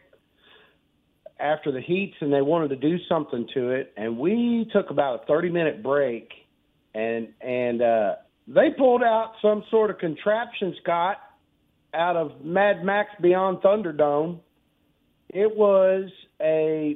Speaker 12: after the heats, and they wanted to do something to it, and we took about a thirty-minute break, and and uh, they pulled out some sort of contraption, Scott, out of Mad Max Beyond Thunderdome. It was a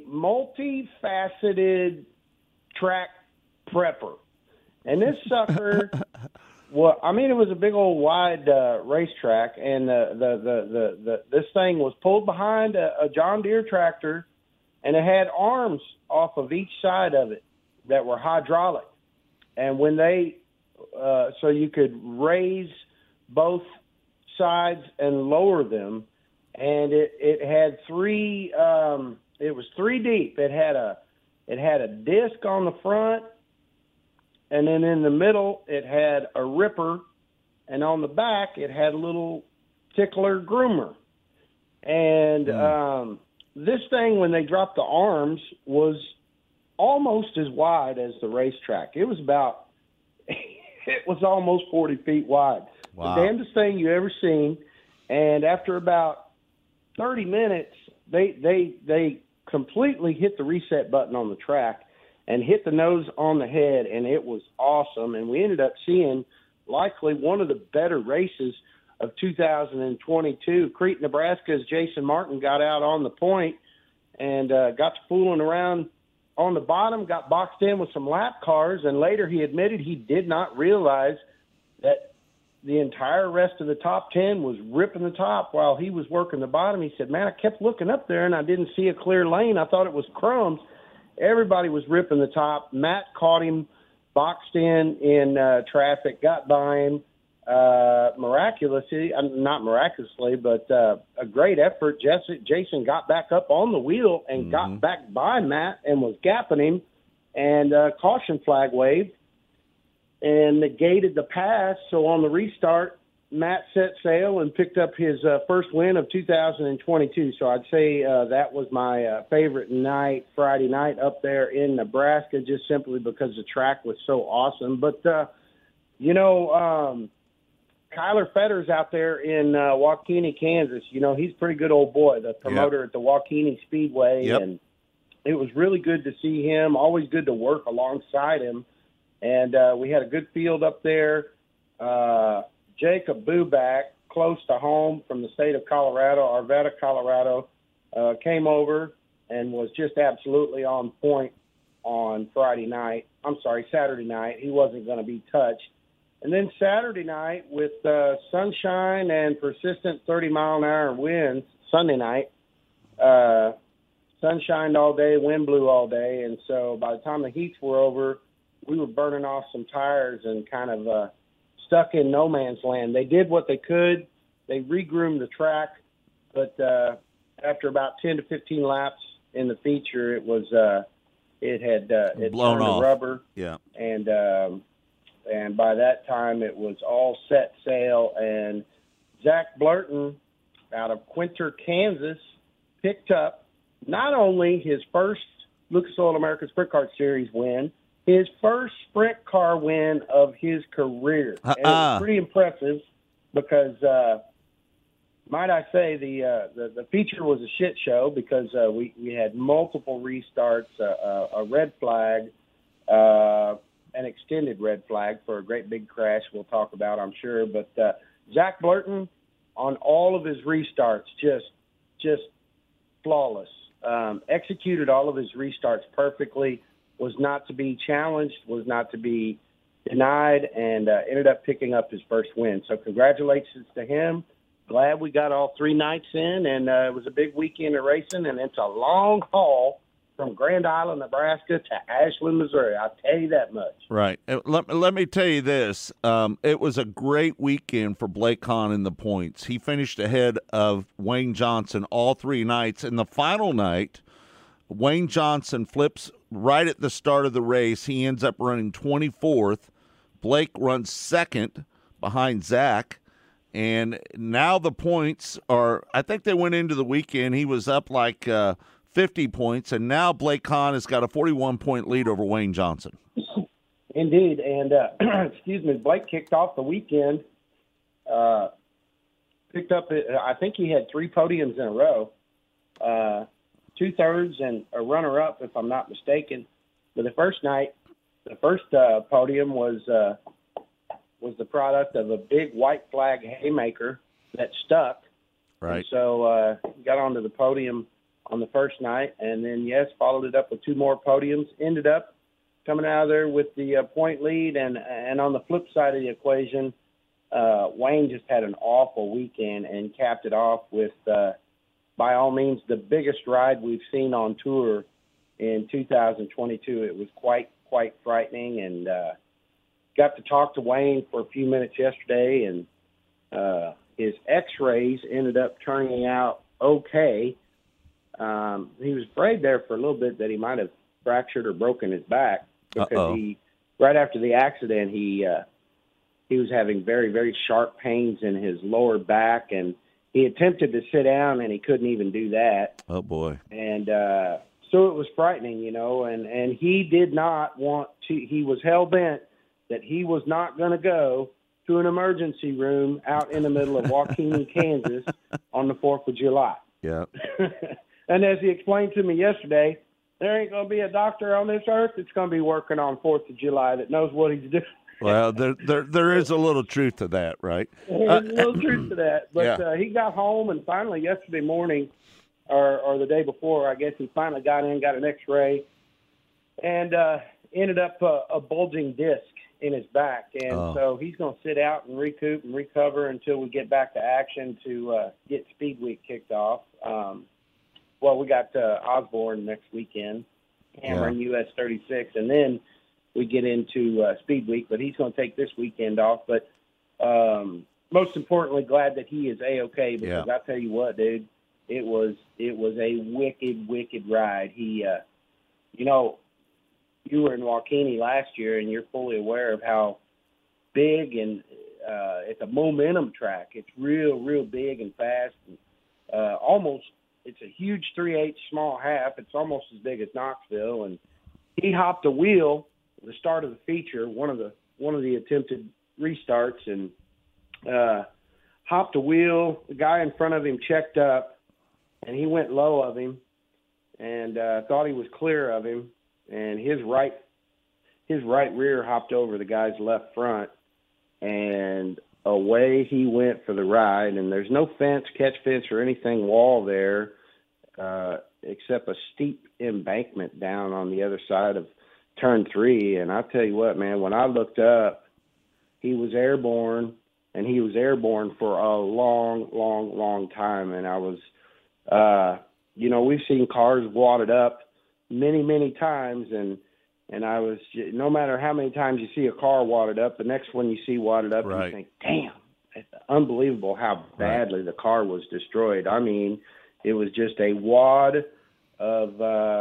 Speaker 12: multifaceted track prepper, and this sucker well, I mean, it was a big old wide uh, racetrack, and the, the, the, the, the this thing was pulled behind a, a John Deere tractor, and it had arms off of each side of it that were hydraulic. And when they, uh, so you could raise both sides and lower them, and it, it had three, um, it was three deep. It had a, it had a disc on the front, and then in the middle, it had a ripper, and on the back, it had a little tickler groomer. And mm. um, this thing, when they dropped the arms, was almost as wide as the racetrack. It was about, it was almost forty feet wide.
Speaker 2: Wow.
Speaker 12: The damnedest thing you ever seen. And after about thirty minutes, they they they completely hit the reset button on the track and hit the nose on the head, and it was awesome. And we ended up seeing likely one of the better races of two thousand twenty-two. Crete, Nebraska's Jason Martin got out on the point and uh, got to fooling around on the bottom, got boxed in with some lap cars, and later he admitted he did not realize that the entire rest of the top ten was ripping the top while he was working the bottom. He said, man, I kept looking up there, and I didn't see a clear lane. I thought it was crumbs. Everybody was ripping the top. Matt caught him boxed in in uh, traffic, got by him uh, miraculously, uh, not miraculously, but uh, a great effort. Jesse, Jason got back up on the wheel and mm-hmm. got back by Matt and was gapping him, and uh, caution flag waved and negated the pass. So on the restart, Matt set sail and picked up his uh, first win of two thousand twenty-two. So I'd say uh, that was my uh, favorite night, Friday night up there in Nebraska, just simply because the track was so awesome. But, uh, you know, um, Kyler Fetter's out there in uh, Waukegan, Kansas. You know, he's a pretty good old boy, the promoter yep. at the Waukegan Speedway.
Speaker 2: Yep.
Speaker 12: And it was really good to see him, always good to work alongside him. And uh, we had a good field up there. Uh Jacob Buback, close to home from the state of Colorado, Arvada, Colorado, uh, came over and was just absolutely on point on Friday night. I'm sorry, Saturday night. He wasn't going to be touched. And then Saturday night with uh, sunshine and persistent thirty-mile-an-hour winds, Sunday night, uh, sun shined all day, wind blew all day. And so by the time the heats were over, we were burning off some tires and kind of uh, – stuck in no man's land. They did what they could. They regroomed the track, but uh, after about ten to fifteen laps in the feature, it was uh, it had uh, it
Speaker 2: blown
Speaker 12: turned
Speaker 2: off.
Speaker 12: to rubber,
Speaker 2: Yeah,
Speaker 12: and um, and by that time it was all set sail. And Zach Blurton out of Quinter, Kansas, picked up not only his first Lucas Oil American Sprint Car Series win, his first sprint car win of his career.
Speaker 2: Uh-uh.
Speaker 12: And it was pretty impressive because, uh, might I say, the, uh, the the feature was a shit show because uh, we, we had multiple restarts, uh, uh, a red flag, uh, an extended red flag for a great big crash we'll talk about, I'm sure. But uh, Zach Blurton, on all of his restarts, just just flawless. Um, executed all of his restarts perfectly, was not to be challenged, was not to be denied, and uh, ended up picking up his first win. So congratulations to him. Glad we got all three nights in, and uh, it was a big weekend of racing, and it's a long haul from Grand Island, Nebraska to Ashland, Missouri. I'll tell you that much.
Speaker 2: right. Uh, Let, let me tell you this. Um, it was a great weekend for Blake Hahn in the points. He finished ahead of Wayne Johnson all three nights. In the final night, Wayne Johnson flips right at the start of the race. He ends up running twenty-fourth. Blake runs second behind Zach. And now the points are, I think they went into the weekend. He was up like uh, fifty points, and now Blake Hahn has got a forty-one point lead over Wayne Johnson.
Speaker 12: Indeed. And, uh, excuse me, Blake kicked off the weekend, uh, picked up, I think he had three podiums in a row, uh, two-thirds and a runner-up, if I'm not mistaken. But the first night, the first uh, podium was uh, was the product of a big white flag haymaker that stuck.
Speaker 2: Right.
Speaker 12: And so uh, got onto the podium on the first night, and then, yes, followed it up with two more podiums, ended up coming out of there with the uh, point lead. And, and on the flip side of the equation, uh, Wayne just had an awful weekend and capped it off with, uh, by all means, the biggest ride we've seen on tour in two thousand twenty-two. It was quite, quite frightening, and uh, got to talk to Wayne for a few minutes yesterday, and uh, his x-rays ended up turning out okay. Um, he was afraid there for a little bit that he might have fractured or broken his back because
Speaker 2: Uh-oh.
Speaker 12: he, right after the accident, he uh, he was having very, very sharp pains in his lower back, and he attempted to sit down, and he couldn't even do that.
Speaker 2: Oh, boy.
Speaker 12: And uh, so it was frightening, you know, and, and he did not want to, he was hell-bent that he was not going to go to an emergency room out in the middle of Waukegan, Kansas on the fourth of July.
Speaker 2: Yeah.
Speaker 12: And as he explained to me yesterday, there ain't going to be a doctor on this earth that's going to be working on fourth of July that knows what he's doing.
Speaker 2: Well, there, there, there is a little truth to that, right?
Speaker 12: There's
Speaker 2: Uh,
Speaker 12: a little truth to that. But
Speaker 2: yeah.
Speaker 12: uh, he got home, and finally yesterday morning, or, or the day before, I guess he finally got in, got an x-ray, and uh, ended up uh, a bulging disc in his back. And
Speaker 2: Oh.
Speaker 12: so he's going to sit out and recoup and recover until we get back to action to uh, get Speed Week kicked off. Um, well, we got uh, Osborne next weekend, Cameron, U S thirty-six, and then we get into uh, Speed Week, but he's going to take this weekend off. But um, most importantly, glad that he is A-okay, because
Speaker 2: Yeah.
Speaker 12: I tell you what, dude, it was it was a wicked, wicked ride. He, uh, you know, you were in Waukegan last year, and you're fully aware of how big and uh, it's a momentum track. It's real, real big and fast. And, uh, almost, it's a huge three-eighths small half. It's almost as big as Knoxville. And he hopped a wheel at the start of the feature, one of the one of the attempted restarts, and uh, hopped a wheel. The guy in front of him checked up, and he went low of him, and uh, thought he was clear of him. And his right his right rear hopped over the guy's left front, and away he went for the ride. And there's no fence, catch fence, or anything wall there, uh, except a steep embankment down on the other side of turn three. And I tell you what, man, when I looked up, he was airborne, and he was airborne for a long, long, long time. And I was, uh, you know, we've seen cars wadded up many, many times, and And I was, no matter how many times you see a car wadded up, the next one you see wadded up,
Speaker 2: Right.
Speaker 12: you think, damn, it's unbelievable how badly the car was destroyed. I mean, it was just a wad of, uh,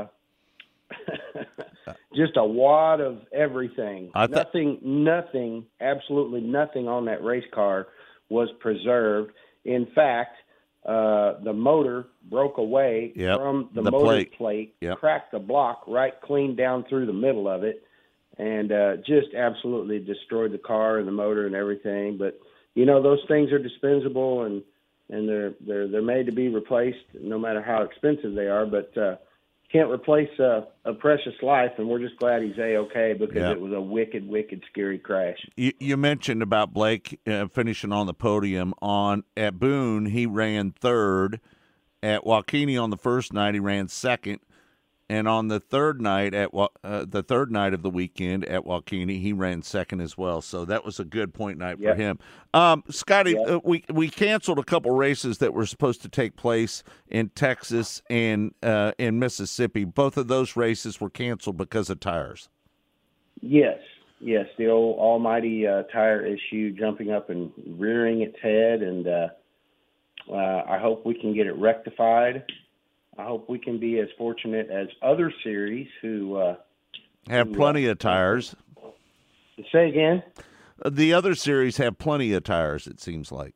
Speaker 12: just a wad of everything.
Speaker 2: I th-
Speaker 12: nothing, nothing, absolutely nothing on that race car was preserved. In fact, uh, the motor broke away
Speaker 2: Yep.
Speaker 12: from the,
Speaker 2: The
Speaker 12: motor
Speaker 2: plate.
Speaker 12: plate,
Speaker 2: Yep.
Speaker 12: cracked the block right clean down through the middle of it, and uh, just absolutely destroyed the car and the motor and everything. But you know, those things are dispensable, and and they're they're they're made to be replaced, no matter how expensive they are. But uh, can't replace a, a precious life, and we're just glad he's A-okay because
Speaker 2: Yeah.
Speaker 12: it was a wicked, wicked, scary crash.
Speaker 2: You, you mentioned about Blake uh, finishing on the podium. On at Boone, he ran third. At Waukene on the first night, he ran second, and on the third night at Wa- uh, the third night of the weekend at Waukene, he ran second as well. So that was a good point night
Speaker 12: Yep.
Speaker 2: for him. Um, Scotty,
Speaker 12: Yep.
Speaker 2: uh, we we canceled a couple races that were supposed to take place in Texas and uh, in Mississippi. Both of those races were canceled because of tires.
Speaker 12: Yes, yes, the old almighty uh, tire issue jumping up and rearing its head, and uh, uh, I hope we can get it rectified. I hope we can be as fortunate as other series who uh,
Speaker 2: Have
Speaker 12: who,
Speaker 2: plenty
Speaker 12: uh,
Speaker 2: of tires.
Speaker 12: Say again?
Speaker 2: The other series have plenty of tires, it seems like.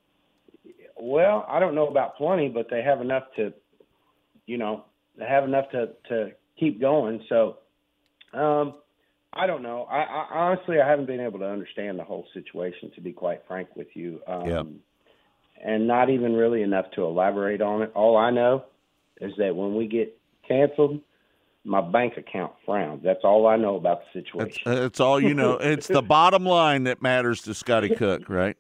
Speaker 12: Well, I don't know about plenty, but they have enough to, you know, they have enough to, to keep going. So, um, I don't know. I, I honestly, I haven't been able to understand the whole situation, to be quite frank with you. Um,
Speaker 2: Yep.
Speaker 12: And not even really enough to elaborate on it. All I know is that when we get canceled, my bank account frowns. That's all I know about the situation.
Speaker 2: That's, that's all you know. It's the bottom line that matters to Scotty Cook, right?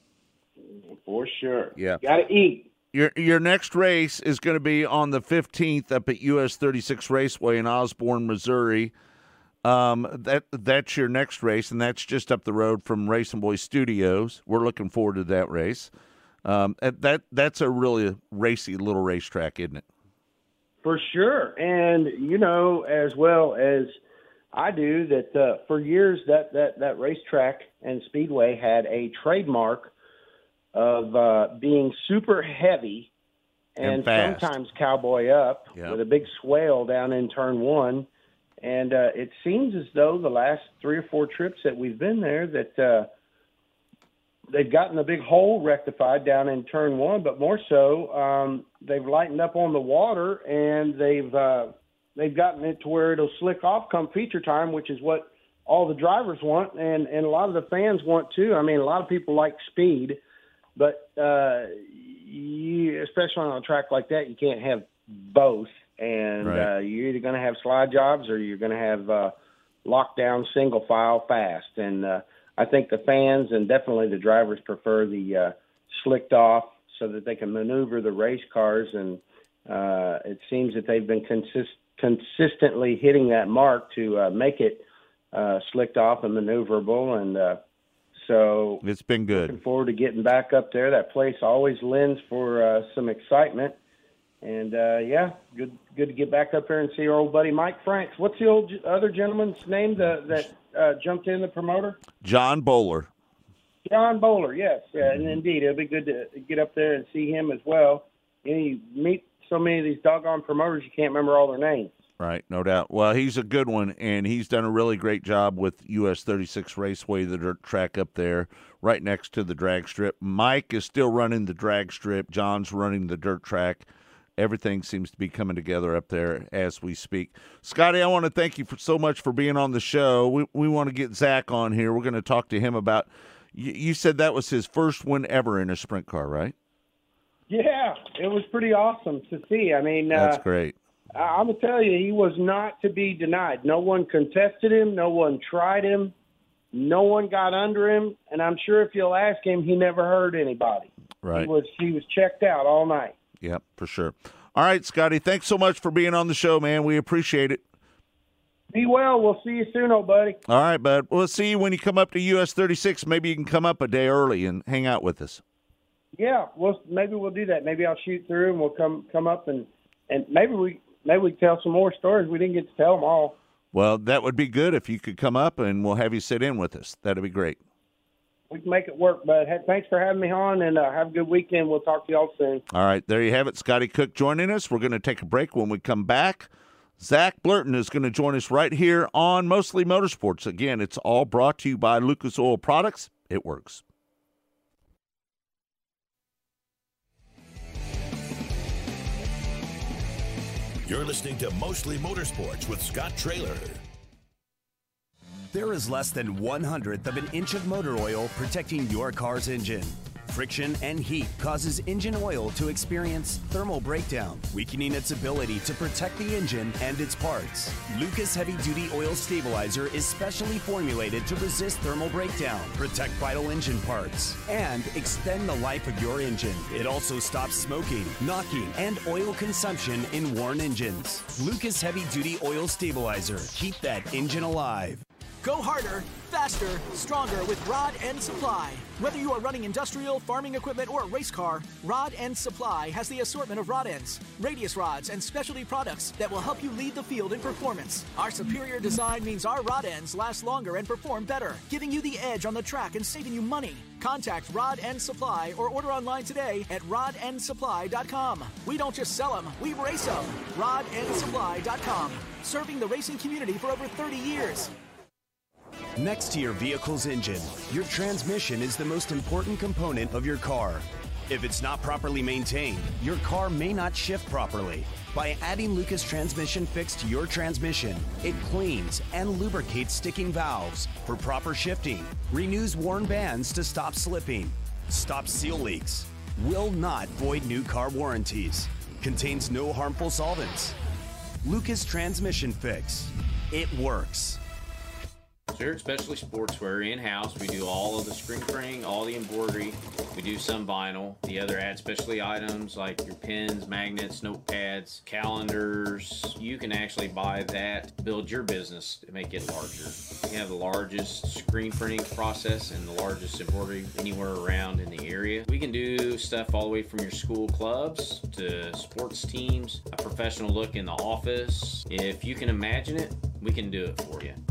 Speaker 12: For sure.
Speaker 2: Yeah.
Speaker 12: Got to eat.
Speaker 2: Your your next race is going to be on the fifteenth up at U S thirty-six Raceway in Osborne, Missouri. Um, that that's your next race, and that's just up the road from Racing Boy Studios. We're looking forward to that race. Um, that that's a really racy little racetrack, isn't it?
Speaker 12: For sure. And, you know, as well as I do, that uh, for years that, that, that racetrack and speedway had a trademark of uh, being super heavy and,
Speaker 2: And fast.
Speaker 12: sometimes cowboy up
Speaker 2: Yeah.
Speaker 12: with a big swale down in turn one. And uh, it seems as though the last three or four trips that we've been there that uh, they've gotten the big hole rectified down in turn one, but more so, um, they've lightened up on the water and they've uh, they've gotten it to where it'll slick off come feature time, which is what all the drivers want and, and a lot of the fans want too. I mean, a lot of people like speed, but uh, you, especially on a track like that, you can't have both. And
Speaker 2: Right.
Speaker 12: uh, you're either going to have slide jobs or you're going to have uh, lockdown single file fast. And uh, I think the fans and definitely the drivers prefer the uh, slicked off so that they can maneuver the race cars. And uh, it seems that they've been consist- consistently hitting that mark to uh, make it uh, slicked off and maneuverable. And uh, so
Speaker 2: It's been good.
Speaker 12: looking forward to getting back up there. That place always lends for uh, some excitement. And, uh, yeah, good good to get back up there and see our old buddy Mike Franks. What's the old other gentleman's name that, that uh, jumped in, the promoter?
Speaker 2: John Bowler.
Speaker 12: John Bowler, yes. Yeah, and indeed, it'll be good to get up there and see him as well. And you meet so many of these doggone promoters, you can't remember all their names.
Speaker 2: Right, no doubt. Well, he's a good one, and he's done a really great job with U S thirty-six Raceway, the dirt track up there, right next to the drag strip. Mike is still running the drag strip. John's running the dirt track. Everything seems to be coming together up there as we speak. Scotty, I want to thank you for so much for being on the show. We we want to get Zach on here. We're going to talk to him about, you, you said that was his first win ever in a sprint car, right?
Speaker 12: Yeah, it was pretty awesome to see. I mean,
Speaker 2: That's
Speaker 12: uh,
Speaker 2: great.
Speaker 12: I'm going to tell you, he was not to be denied. No one contested him. No one tried him. No one got under him. And I'm sure if you'll ask him, he never hurt anybody.
Speaker 2: Right.
Speaker 12: He was, he was checked out all night.
Speaker 2: Yep, for sure. All right, Scotty, thanks so much for being on the show, man. We appreciate it.
Speaker 12: Be well. We'll see you soon, old buddy.
Speaker 2: All right, bud. We'll see you when you come up to U S thirty-six. Maybe you can come up a day early and hang out with us.
Speaker 12: Yeah, well, maybe we'll do that. Maybe I'll shoot through and we'll come come up and, and maybe we maybe we can tell some more stories. We didn't get to tell them all.
Speaker 2: Well, that would be good if you could come up, and we'll have you sit in with us. That'd be great.
Speaker 12: We can make it work, bud. Hey, thanks for having me on, and uh, have a good weekend. We'll talk to y'all soon.
Speaker 2: All right, there you have it. Scotty Cook joining us. We're going to take a break. When we come back, Zach Blurton is going to join us right here on Mostly Motorsports. Again, it's all brought to you by Lucas Oil Products. It works.
Speaker 1: You're listening to Mostly Motorsports with Scott Traylor.
Speaker 5: There is less than one hundredth of an inch of motor oil protecting your car's engine. Friction and heat causes engine oil to experience thermal breakdown, weakening its ability to protect the engine and its parts. Lucas Heavy Duty Oil Stabilizer is specially formulated to resist thermal breakdown, protect vital engine parts, and extend the life of your engine. It also stops smoking, knocking, and oil consumption in worn engines. Lucas Heavy Duty Oil Stabilizer. Keep that engine alive.
Speaker 6: Go harder, faster, stronger with Rod End Supply. Whether you are running industrial, farming equipment, or a race car, Rod End Supply has the assortment of rod ends, radius rods, and specialty products that will help you lead the field in performance. Our superior design means our rod ends last longer and perform better, giving you the edge on the track and saving you money. Contact Rod End Supply or order online today at rod end supply dot com. We don't just sell them, we race them. rod end supply dot com. Serving the racing community for over thirty years.
Speaker 5: Next to your vehicle's engine, your transmission is the most important component of your car. If it's not properly maintained, your car may not shift properly. By adding Lucas Transmission Fix to your transmission, it cleans and lubricates sticking valves for proper shifting, renews worn bands to stop slipping, stops seal leaks, will not void new car warranties, contains no harmful solvents. Lucas Transmission Fix. It works.
Speaker 7: Zurich Specialty Sportswear in-house. We do all of the screen printing, all the embroidery. We do some vinyl. The other add specialty items like your pins, magnets, notepads, calendars. You can actually buy that, build your business to make it larger. We have the largest screen printing process and the largest embroidery anywhere around in the area. We can do stuff all the way from your school clubs to sports teams, a professional look in the office. If you can imagine it, we can do it for you.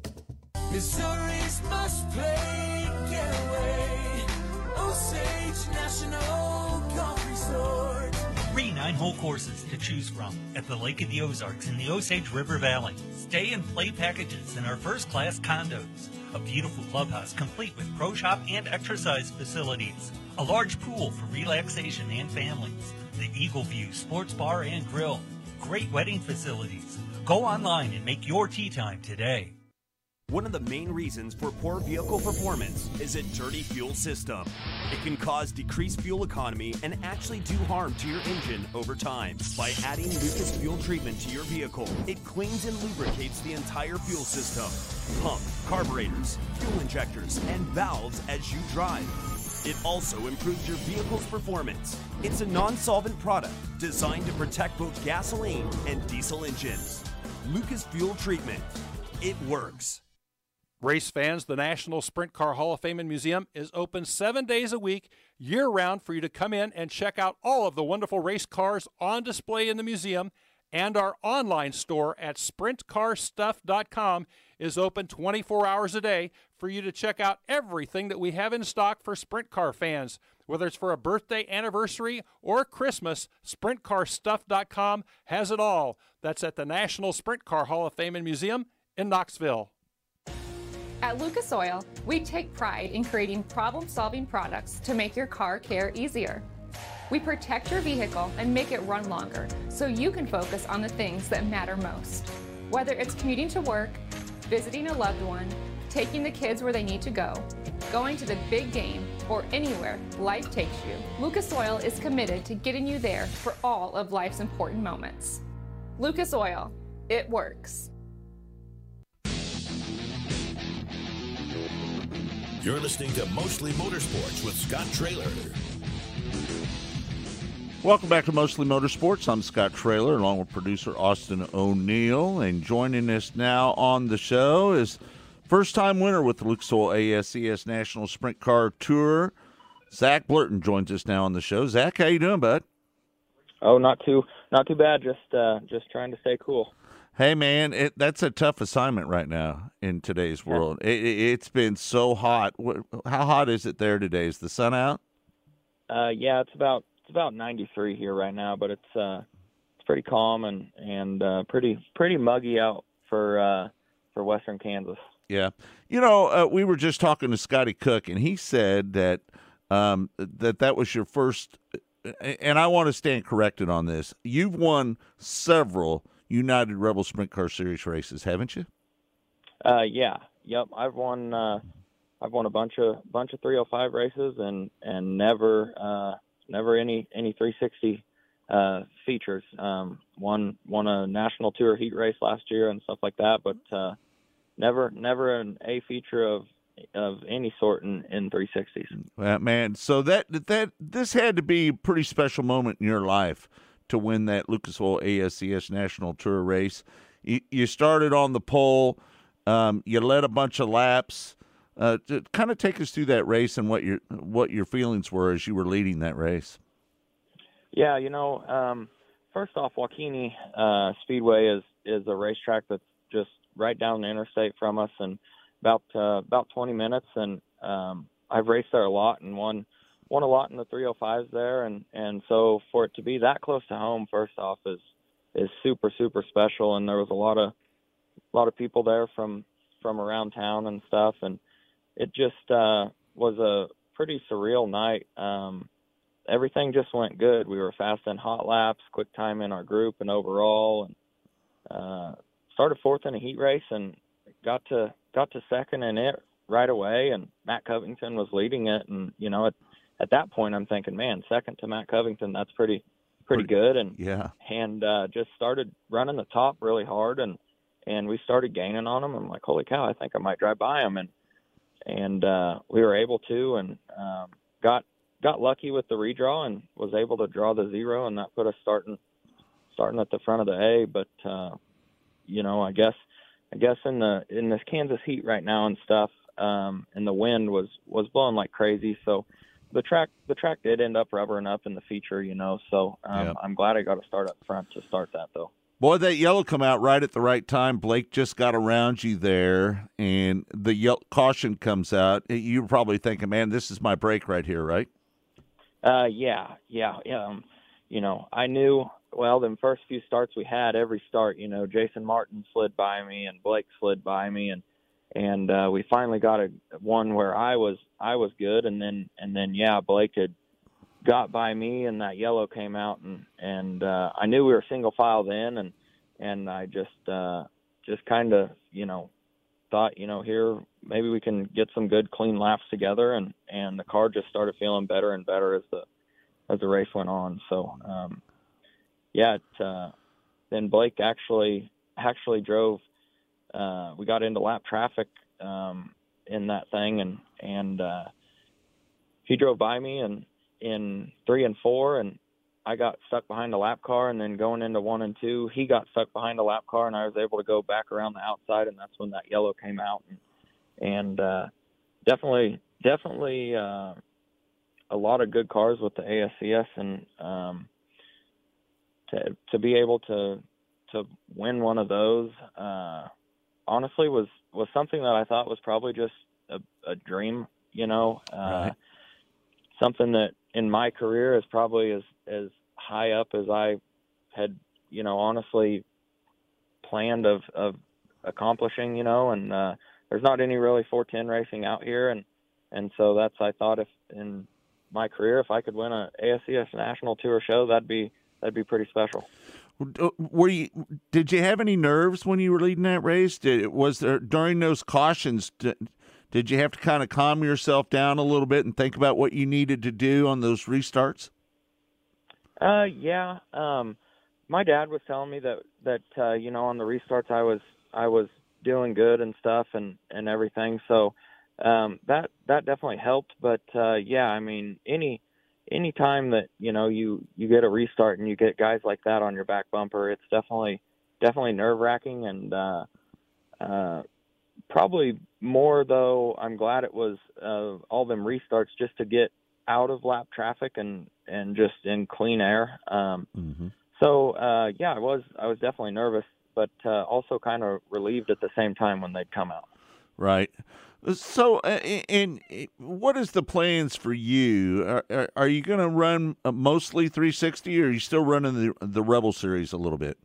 Speaker 8: Missouri's must play getaway. Osage National Golf Resort.
Speaker 9: Three nine-hole courses to choose from at the Lake of the Ozarks in the Osage River Valley. Stay and play packages in our first-class condos. A beautiful clubhouse complete with pro shop and exercise facilities. A large pool for relaxation and families. The Eagle View Sports Bar and Grill. Great wedding facilities. Go online and make your tee time today.
Speaker 5: One of the main reasons for poor vehicle performance is a dirty fuel system. It can cause decreased fuel economy and actually do harm to your engine over time. By adding Lucas Fuel Treatment to your vehicle, it cleans and lubricates the entire fuel system. Pump, carburetors, fuel injectors, and valves as you drive. It also improves your vehicle's performance. It's a non-solvent product designed to protect both gasoline and diesel engines. Lucas Fuel Treatment. It works.
Speaker 10: Race fans, the National Sprint Car Hall of Fame and Museum is open seven days a week, year-round, for you to come in and check out all of the wonderful race cars on display in the museum. And our online store at sprint car stuff dot com is open twenty-four hours a day for you to check out everything that we have in stock for sprint car fans. Whether it's for a birthday, anniversary, or Christmas, sprint car stuff dot com has it all. That's at the National Sprint Car Hall of Fame and Museum in Knoxville.
Speaker 11: At Lucas Oil, we take pride in creating problem-solving products to make your car care easier. We protect your vehicle and make it run longer so you can focus on the things that matter most. Whether it's commuting to work, visiting a loved one, taking the kids where they need to go, going to the big game, or anywhere life takes you, Lucas Oil is committed to getting you there for all of life's important moments. Lucas Oil, it works.
Speaker 1: You're listening to Mostly Motorsports with Scott Traylor.
Speaker 2: Welcome back to Mostly Motorsports. I'm Scott Traylor, along with producer Austin O'Neill. And joining us now on the show is first-time winner with the Lucas Oil A S E S National Sprint Car Tour, Zach Blurton joins us now on the show. Zach, how you doing, bud?
Speaker 13: Oh, not too, not too bad. Just, uh, just trying to stay cool.
Speaker 2: Hey, man, it, that's a tough assignment right now in today's world. It, it, it's been so hot. What, how hot is it there today? Is the sun out?
Speaker 13: Uh, yeah, it's about it's about ninety-three here right now, but it's uh, it's pretty calm and and uh, pretty pretty muggy out for uh, for western Kansas.
Speaker 2: Yeah, you know, uh, we were just talking to Scotty Cook, and he said that um, that that was your first. And I want to stand corrected on this. You've won several United Rebel Sprint Car Series races, haven't you?
Speaker 13: Uh, yeah, yep. I've won. Uh, I've won a bunch of bunch of three oh five races, and and never uh, never any any three sixty uh, features. Um, won won a national tour heat race last year and stuff like that, but uh, never never an A feature of of any sort in, in three sixties.
Speaker 2: Well, man, so that that this had to be a pretty special moment in your life to win that Lucas Oil A S C S National Tour race. You, you started on the pole, um, you led a bunch of laps. Uh, to kind of take us through that race and what your what your feelings were as you were leading that race.
Speaker 13: Yeah, you know, um, first off, Waukene uh, Speedway is is a racetrack that's just right down the interstate from us, and about uh, about twenty minutes, and um, I've raced there a lot and won won a lot in the three oh fives there, and, and so for it to be that close to home, first off, is is super super special. And there was a lot of a lot of people there from from around town and stuff, and it just uh, was a pretty surreal night. Um, everything just went good. We were fast in hot laps, quick time in our group and overall, and uh, started fourth in a heat race and got to got to second in it right away, and Matt Covington was leading it. And, you know, at, at that point I'm thinking, man, second to Matt Covington, that's pretty, pretty good. And,
Speaker 2: yeah.
Speaker 13: and, uh, just started running the top really hard, and, and we started gaining on him. I'm like, holy cow, I think I might drive by him. And, and, uh, we were able to, and, um, got, got lucky with the redraw and was able to draw the zero, and that put us starting, starting at the front of the A. But, uh, you know, I guess, I guess in the in this Kansas heat right now and stuff, um, and the wind was, was blowing like crazy. So the track the track did end up rubbering up in the feature, you know. So um,
Speaker 2: Yep.
Speaker 13: I'm glad I got to start up front to start that, though.
Speaker 2: Boy, that yellow come out right at the right time. Blake just got around you there, and the yellow, caution comes out. You're probably thinking, man, this is my break right here, right?
Speaker 13: Uh, yeah, yeah. Um, you know, I knew. Well, the first few starts we had, every start, you know, Jason Martin slid by me and Blake slid by me, and and uh, we finally got a one where I was I was good, and then and then yeah, Blake had got by me, and that yellow came out, and and uh, I knew we were single file then, and and I just uh, just kind of you know thought you know here maybe we can get some good clean laps together, and and the car just started feeling better and better as the as the race went on. So. Um, Yeah, it, uh, then Blake actually actually drove. Uh, we got into lap traffic um, in that thing, and and uh, he drove by me and in three and four, and I got stuck behind a lap car. And then going into one and two, he got stuck behind a lap car, and I was able to go back around the outside, and that's when that yellow came out. And, and uh, definitely, definitely uh, a lot of good cars with the A S C S, and. Um, To, to be able to to win one of those, uh, honestly, was, was something that I thought was probably just a, a dream, you know, uh,
Speaker 2: Right.
Speaker 13: something that in my career is probably as, as high up as I had, you know, honestly planned of, of accomplishing, you know, and uh, there's not any really four ten racing out here. And, and so that's, I thought if in my career, if I could win a A S C S National Tour show, that'd be, That'd be pretty special.
Speaker 2: Were you? Did you have any nerves when you were leading that race? Did was there during those cautions? Did, did you have to kind of calm yourself down a little bit and think about what you needed to do on those restarts?
Speaker 13: Uh, yeah. Um, my dad was telling me that that uh, you know on the restarts I was I was doing good and stuff and, and everything. So um, that that definitely helped. But uh, yeah, I mean any. Any time that, you know, you, you get a restart and you get guys like that on your back bumper, it's definitely, definitely nerve wracking. And, uh, uh, probably more though, I'm glad it was, uh, all them restarts just to get out of lap traffic and, and just in clean air. Um,
Speaker 2: mm-hmm.
Speaker 13: so, uh, yeah, I was, I was definitely nervous, but uh, also kind of relieved at the same time when they'd come out.
Speaker 2: Right. So, uh, and what is the plans for you? Are, are, are you going to run mostly three sixty, or are you still running the the Rebel Series a little bit?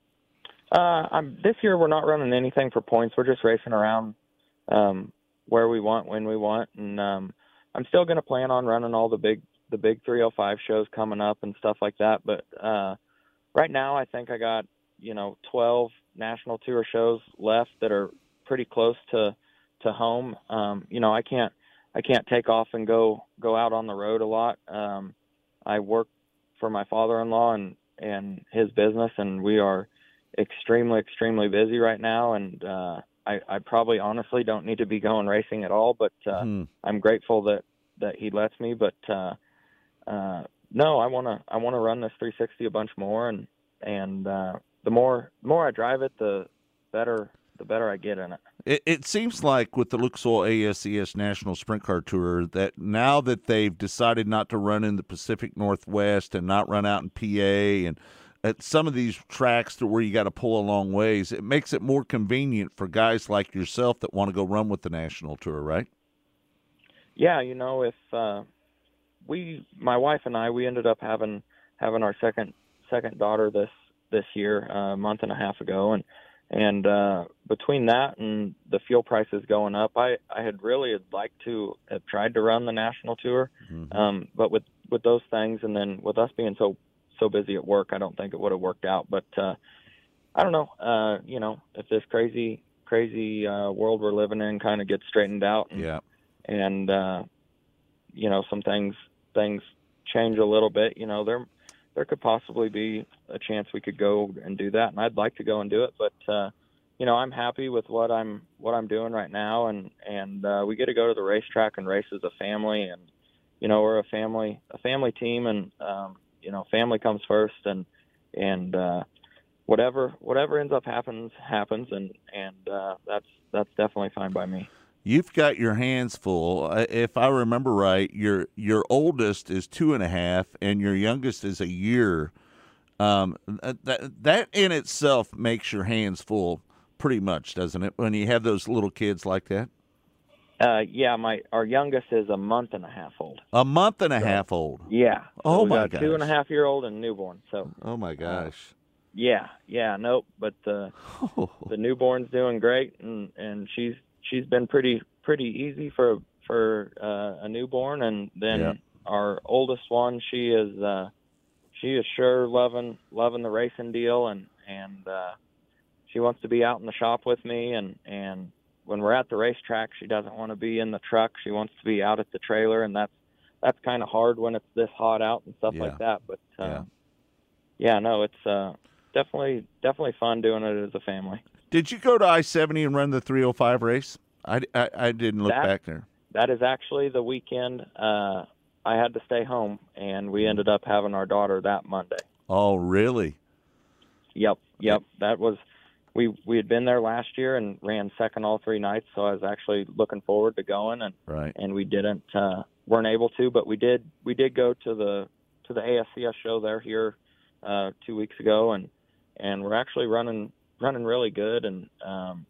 Speaker 13: Uh, I'm, this year we're not running anything for points. We're just racing around um, where we want, when we want, and um, I'm still going to plan on running all the big the big three oh five shows coming up and stuff like that. But uh, right now, I think I got you know twelve national tour shows left that are pretty close to. to home. Um, you know, I can't, I can't take off and go, go out on the road a lot. Um, I work for my father-in-law and, and his business, and we are extremely, extremely busy right now. And, uh, I, I probably honestly don't need to be going racing at all, but, uh,
Speaker 2: Hmm.
Speaker 13: I'm grateful that, that he lets me, but, uh, uh, no, I want to, I want to run this three sixty a bunch more. And, and, uh, the more, the more I drive it, the better, the better I get in it.
Speaker 2: It, it seems like with the Lucas Oil A S E S National Sprint Car Tour that now that they've decided not to run in the Pacific Northwest and not run out in P A and at some of these tracks to where you got to pull a long ways, it makes it more convenient for guys like yourself that want to go run with the National Tour, right?
Speaker 13: Yeah, you know, if uh, we, my wife and I, we ended up having having our second second daughter this this year, uh, a month and a half ago, and. And uh, between that and the fuel prices going up, I, I had really liked to have tried to run the national tour.
Speaker 2: Mm-hmm.
Speaker 13: Um, but with, with those things, and then with us being so so busy at work, I don't think it would have worked out. But uh, I don't know. Uh, you know, if this crazy crazy uh, world we're living in kind of gets straightened out, and,
Speaker 2: yeah,
Speaker 13: and uh, you know, some things things change a little bit. You know, there. there could possibly be a chance we could go and do that. And I'd like to go and do it, but, uh, you know, I'm happy with what I'm, what I'm doing right now. And, and, uh, we get to go to the racetrack and race as a family. And, you know, we're a family, a family team, and, um, you know, family comes first, and, and, uh, whatever, whatever ends up happens, happens. And, and, uh, that's, that's definitely fine by me.
Speaker 2: You've got your hands full. If I remember right, your your oldest is two and a half, and your youngest is a year. Um, that that in itself makes your hands full, pretty much, doesn't it? When you have those little kids like that.
Speaker 13: Uh, yeah, my our youngest is a month and a half old.
Speaker 2: A month and a
Speaker 13: so,
Speaker 2: half old.
Speaker 13: Yeah. So
Speaker 2: oh
Speaker 13: we
Speaker 2: my
Speaker 13: got a
Speaker 2: gosh.
Speaker 13: Two and a half year old and newborn. So.
Speaker 2: Oh my gosh.
Speaker 13: Uh, yeah, yeah, nope. But the
Speaker 2: oh.
Speaker 13: the newborn's doing great, and and she's. She's been pretty pretty easy for for uh, a newborn, and then
Speaker 2: yeah.
Speaker 13: our oldest one, she is uh, she is sure loving loving the racing deal, and and uh, she wants to be out in the shop with me, and and when we're at the racetrack, she doesn't want to be in the truck. She wants to be out at the trailer, and that's that's kind of hard when it's this hot out and stuff
Speaker 2: yeah.
Speaker 13: like that. But uh,
Speaker 2: yeah.
Speaker 13: yeah, no, it's uh, definitely definitely fun doing it as a family.
Speaker 2: Did you go to I seventy and run the three oh five race? I, I, I didn't look
Speaker 13: that,
Speaker 2: back there.
Speaker 13: That is actually the weekend uh, I had to stay home, and we ended up having our daughter that Monday.
Speaker 2: Oh, really?
Speaker 13: Yep, yep. That was we we had been there last year and ran second all three nights, so I was actually looking forward to going, and
Speaker 2: right.
Speaker 13: and we didn't uh, weren't able to, but we did we did go to the to the A S C S show there here uh, two weeks ago, and and we're actually running. running really good, and um,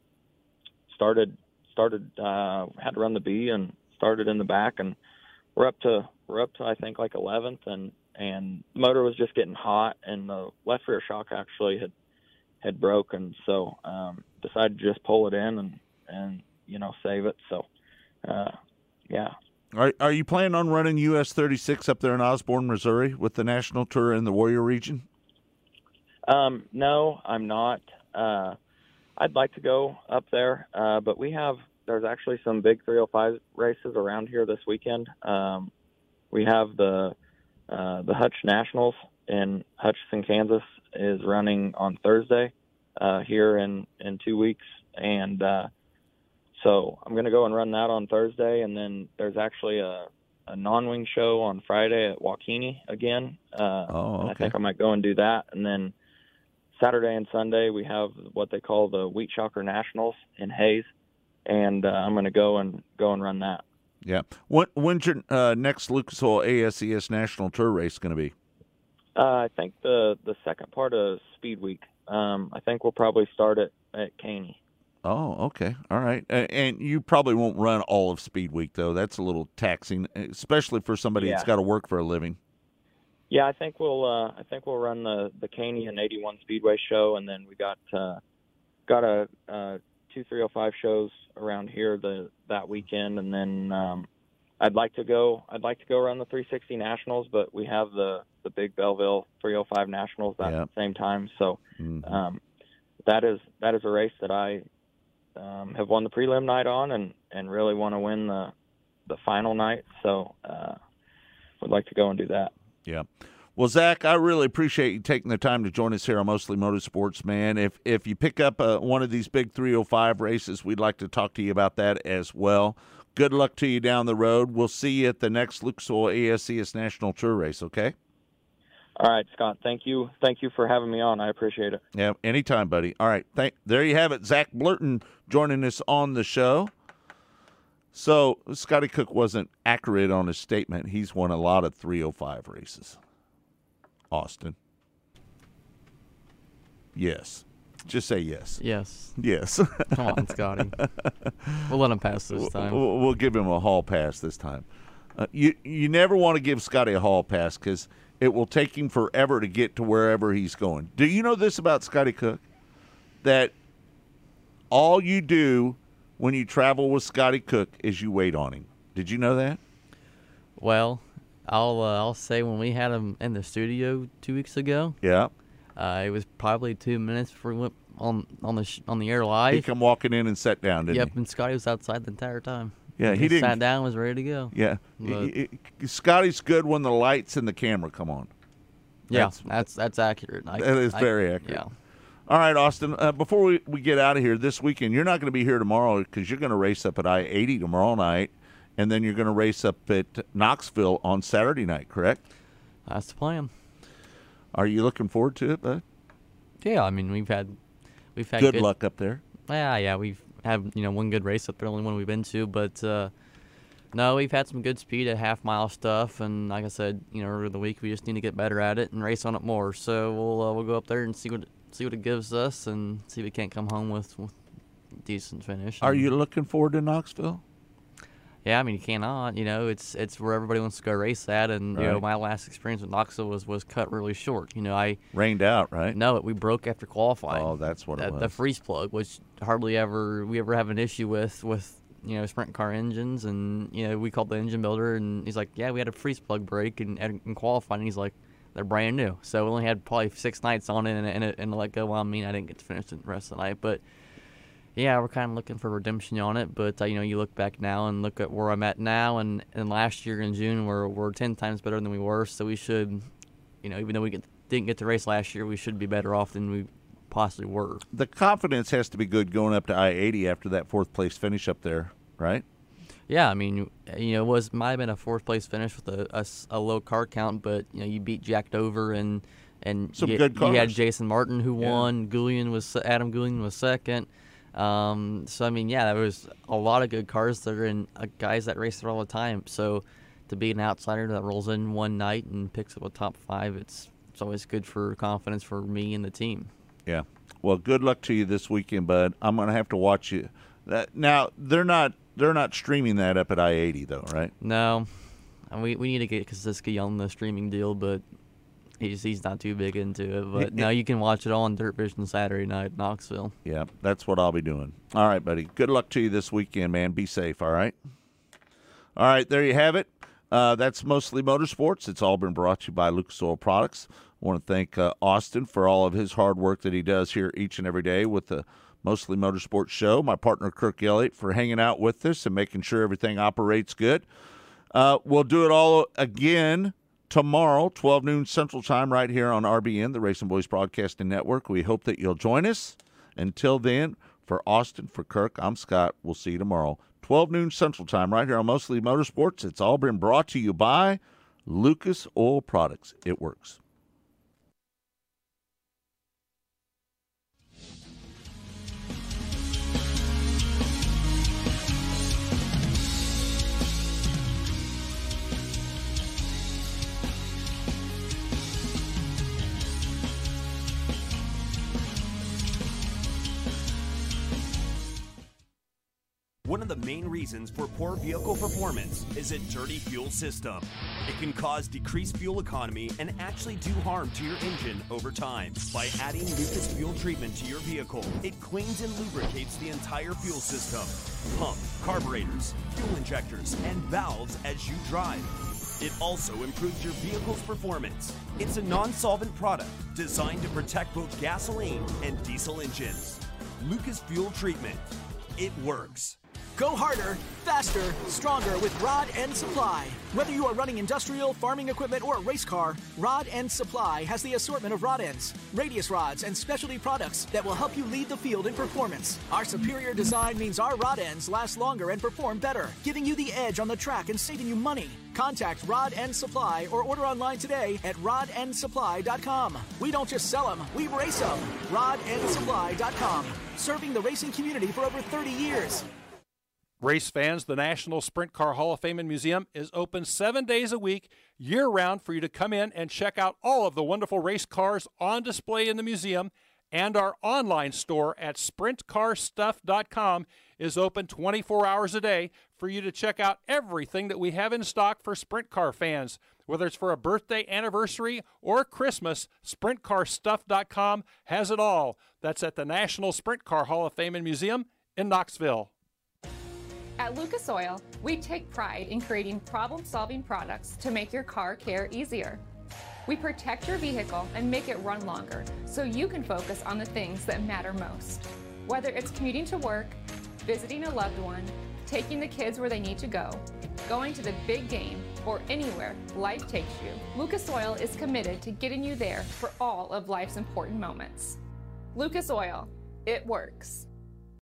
Speaker 13: started started uh, had to run the B and started in the back, and we're up to we're up to I think like eleventh, and and the motor was just getting hot, and the left rear shock actually had had broken, so um, decided to just pull it in and and you know save it. So uh, yeah.
Speaker 2: Are are you planning on running U S thirty-six up there in Osborne, Missouri, with the national tour in the Warrior region?
Speaker 13: Um, no, I'm not. Uh, I'd like to go up there, uh, but we have, there's actually some big three oh five races around here this weekend. Um, we have the, uh, the Hutch Nationals in Hutchinson, Kansas is running on Thursday, uh, here in, in two weeks. And, uh, so I'm going to go and run that on Thursday. And then there's actually a, a non-wing show on Friday at Waukene again. Uh,
Speaker 2: oh, okay.
Speaker 13: and I think I might go and do that. And then Saturday and Sunday, we have what they call the Wheat Shocker Nationals in Hayes, and uh, I'm going to go and go and run that.
Speaker 2: Yeah. When, when's your uh, next Lucas Oil A S E S National Tour race going to be?
Speaker 13: Uh, I think the the second part of Speed Week um, I think we'll probably start at, at Caney.
Speaker 2: Oh, okay. All right. Uh, and you probably won't run all of Speed Week, though. That's a little taxing, especially for somebody
Speaker 13: Yeah.
Speaker 2: that's got to work for a living.
Speaker 13: Yeah, I think we'll uh, I think we'll run the the Caney and eighty-one Speedway show, and then we got uh, got a uh, two three oh five shows around here the that weekend, and then um, I'd like to go I'd like to go run the three sixty Nationals, but we have the the big Belleville three oh five Nationals at
Speaker 2: Yep.
Speaker 13: the same time, so
Speaker 2: Mm-hmm.
Speaker 13: um, that is that is a race that I um, have won the prelim night on, and, and really want to win the the final night, so uh, would like to go and do that.
Speaker 2: Yeah. Well, Zach, I really appreciate you taking the time to join us here on Mostly Motorsports, man. If if you pick up uh, one of these big three oh five races, we'd like to talk to you about that as well. Good luck to you down the road. We'll see you at the next Lucas Oil A S C S National Tour race, okay?
Speaker 13: All right, Scott. Thank you. Thank you for having me on. I appreciate it.
Speaker 2: Yeah, anytime, buddy. All right. Thank, there you have it. Zach Blurton joining us on the show. So Scotty Cook wasn't accurate on his statement. He's won a lot of three oh five races. Austin. Yes. Just say yes.
Speaker 3: Yes.
Speaker 2: Yes.
Speaker 3: Come on, Scotty. We'll let him pass this time.
Speaker 2: We'll, we'll give him a hall pass this time. Uh, you you never want to give Scotty a hall pass because it will take him forever to get to wherever he's going. Do you know this about Scotty Cook? That all you do when you travel with Scotty Cook is you wait on him. Did you know that?
Speaker 3: Well, I'll uh, I'll say when we had him in the studio two weeks ago.
Speaker 2: Yeah.
Speaker 3: Uh, it was probably two minutes before we went on on the sh- on the air live.
Speaker 2: He come walking in and sat down, didn't
Speaker 3: Yep,
Speaker 2: he?
Speaker 3: and Scotty was outside the entire time.
Speaker 2: Yeah, he
Speaker 3: he
Speaker 2: didn't-
Speaker 3: sat down, was ready to go.
Speaker 2: Yeah.
Speaker 3: But-
Speaker 2: He- he- Scotty's good when the lights and the camera come on.
Speaker 3: Yeah,
Speaker 2: That's-
Speaker 3: that's that's accurate. I,
Speaker 2: That is
Speaker 3: I-
Speaker 2: very accurate.
Speaker 3: Yeah.
Speaker 2: All right, Austin, uh, before we, we get out of here this weekend, you're not going to be here tomorrow because you're going to race up at I eighty tomorrow night, and then you're going to race up at Knoxville on Saturday night, correct?
Speaker 3: That's the plan.
Speaker 2: Are you looking forward to it, bud?
Speaker 3: Yeah, I mean we've had we've had
Speaker 2: Good luck up there.
Speaker 3: Yeah, yeah, we've had you know one good race up there, only one we've been to, but uh, no, we've had some good speed at half mile stuff, and like I said, you know, earlier in the week we just need to get better at it and race on it more. So we'll uh, we'll go up there and see what see what it gives us, and see if we can't come home with, with a decent finish.
Speaker 2: Are
Speaker 3: And-
Speaker 2: you looking forward to Knoxville?
Speaker 3: Yeah, I mean you cannot. You know, it's it's where everybody wants to go race at, and you know
Speaker 2: Right.
Speaker 3: my last experience with Knoxville was, was cut really short. You know, I
Speaker 2: Rained out, right?
Speaker 3: No, we broke after qualifying.
Speaker 2: Oh, that's what it
Speaker 3: the,
Speaker 2: was.
Speaker 3: The freeze plug, which hardly ever we ever have an issue with with you know sprint car engines, and you know we called the engine builder, and he's like, yeah, we had a freeze plug break in, in qualifying. And he's like, they're brand new, so we only had probably six nights on it, and and, and let go. Well, I mean, I didn't get to finish the rest of the night, but. Yeah, we're kind of looking for redemption on it, but uh, you know, you look back now and look at where I'm at now, and, and last year in June we're we're ten times better than we were. So we should, you know, even though we get, didn't get to race last year, we should be better off than we possibly were.
Speaker 2: The confidence has to be good going up to I eighty after that fourth place finish up there, right?
Speaker 3: Yeah, I mean, you know, it was might have been a fourth place finish with a, a s- a low car count, but you know, you beat Jack Dover and and
Speaker 2: Some
Speaker 3: you,
Speaker 2: good
Speaker 3: you had
Speaker 2: cars.
Speaker 3: Jason Martin who
Speaker 2: Yeah.
Speaker 3: won. Goulian was Adam Goulian was second. Um, so I mean, yeah, there was a lot of good cars there and uh, guys that race there all the time. So to be an outsider that rolls in one night and picks up a top five, it's it's always good for confidence for me and the team.
Speaker 2: Yeah. Well, good luck to you this weekend, bud. I'm going to have to watch you. That, now they're not they're not streaming that up at I eighty though, right?
Speaker 3: No, and we we need to get Kaziski on the streaming deal, but he's he's not too big into it. But no, you can watch it all on Dirt Vision Saturday night, Knoxville.
Speaker 2: Yeah, that's what I'll be doing. All right, buddy. Good luck to you this weekend, man. Be safe, all right? All right, there you have it. Uh, that's Mostly Motorsports. It's all been brought to you by Lucas Oil Products. I want to thank uh, Austin for all of his hard work that he does here each and every day with the Mostly Motorsports show. My partner, Kirk Elliott, for hanging out with us and making sure everything operates good. Uh, we'll do it all again tomorrow, twelve noon Central Time, right here on R B N, the Racing Boys Broadcasting Network. We hope that you'll join us. Until then, for Austin, for Kirk, I'm Scott. We'll see you tomorrow, twelve noon Central Time, right here on Mostly Motorsports. It's all been brought to you by Lucas Oil Products. It works.
Speaker 5: One of the main reasons for poor vehicle performance is a dirty fuel system. It can cause decreased fuel economy and actually do harm to your engine over time. By adding Lucas Fuel Treatment to your vehicle, it cleans and lubricates the entire fuel system, pump, carburetors, fuel injectors, and valves as you drive. It also improves your vehicle's performance. It's a non-solvent product designed to protect both gasoline and diesel engines. Lucas Fuel Treatment. It works.
Speaker 6: Go harder, faster, stronger with Rod End Supply. Whether you are running industrial, farming equipment, or a race car, Rod End Supply has the assortment of rod ends, radius rods, and specialty products that will help you lead the field in performance. Our superior design means our rod ends last longer and perform better, giving you the edge on the track and saving you money. Contact Rod End Supply or order online today at rod end supply dot com. We don't just sell them, we race them. rod end supply dot com. Serving the racing community for over thirty years.
Speaker 10: Race fans, the National Sprint Car Hall of Fame and Museum is open seven days a week, year-round, for you to come in and check out all of the wonderful race cars on display in the museum. And our online store at sprint car stuff dot com is open twenty-four hours a day for you to check out everything that we have in stock for sprint car fans. Whether it's for a birthday, anniversary, or Christmas, sprint car stuff dot com has it all. That's at the National Sprint Car Hall of Fame and Museum in Knoxville.
Speaker 11: At Lucas Oil, we take pride in creating problem-solving products to make your car care easier. We protect your vehicle and make it run longer so you can focus on the things that matter most. Whether it's commuting to work, visiting a loved one, taking the kids where they need to go, going to the big game, or anywhere life takes you, Lucas Oil is committed to getting you there for all of life's important moments. Lucas Oil, it works.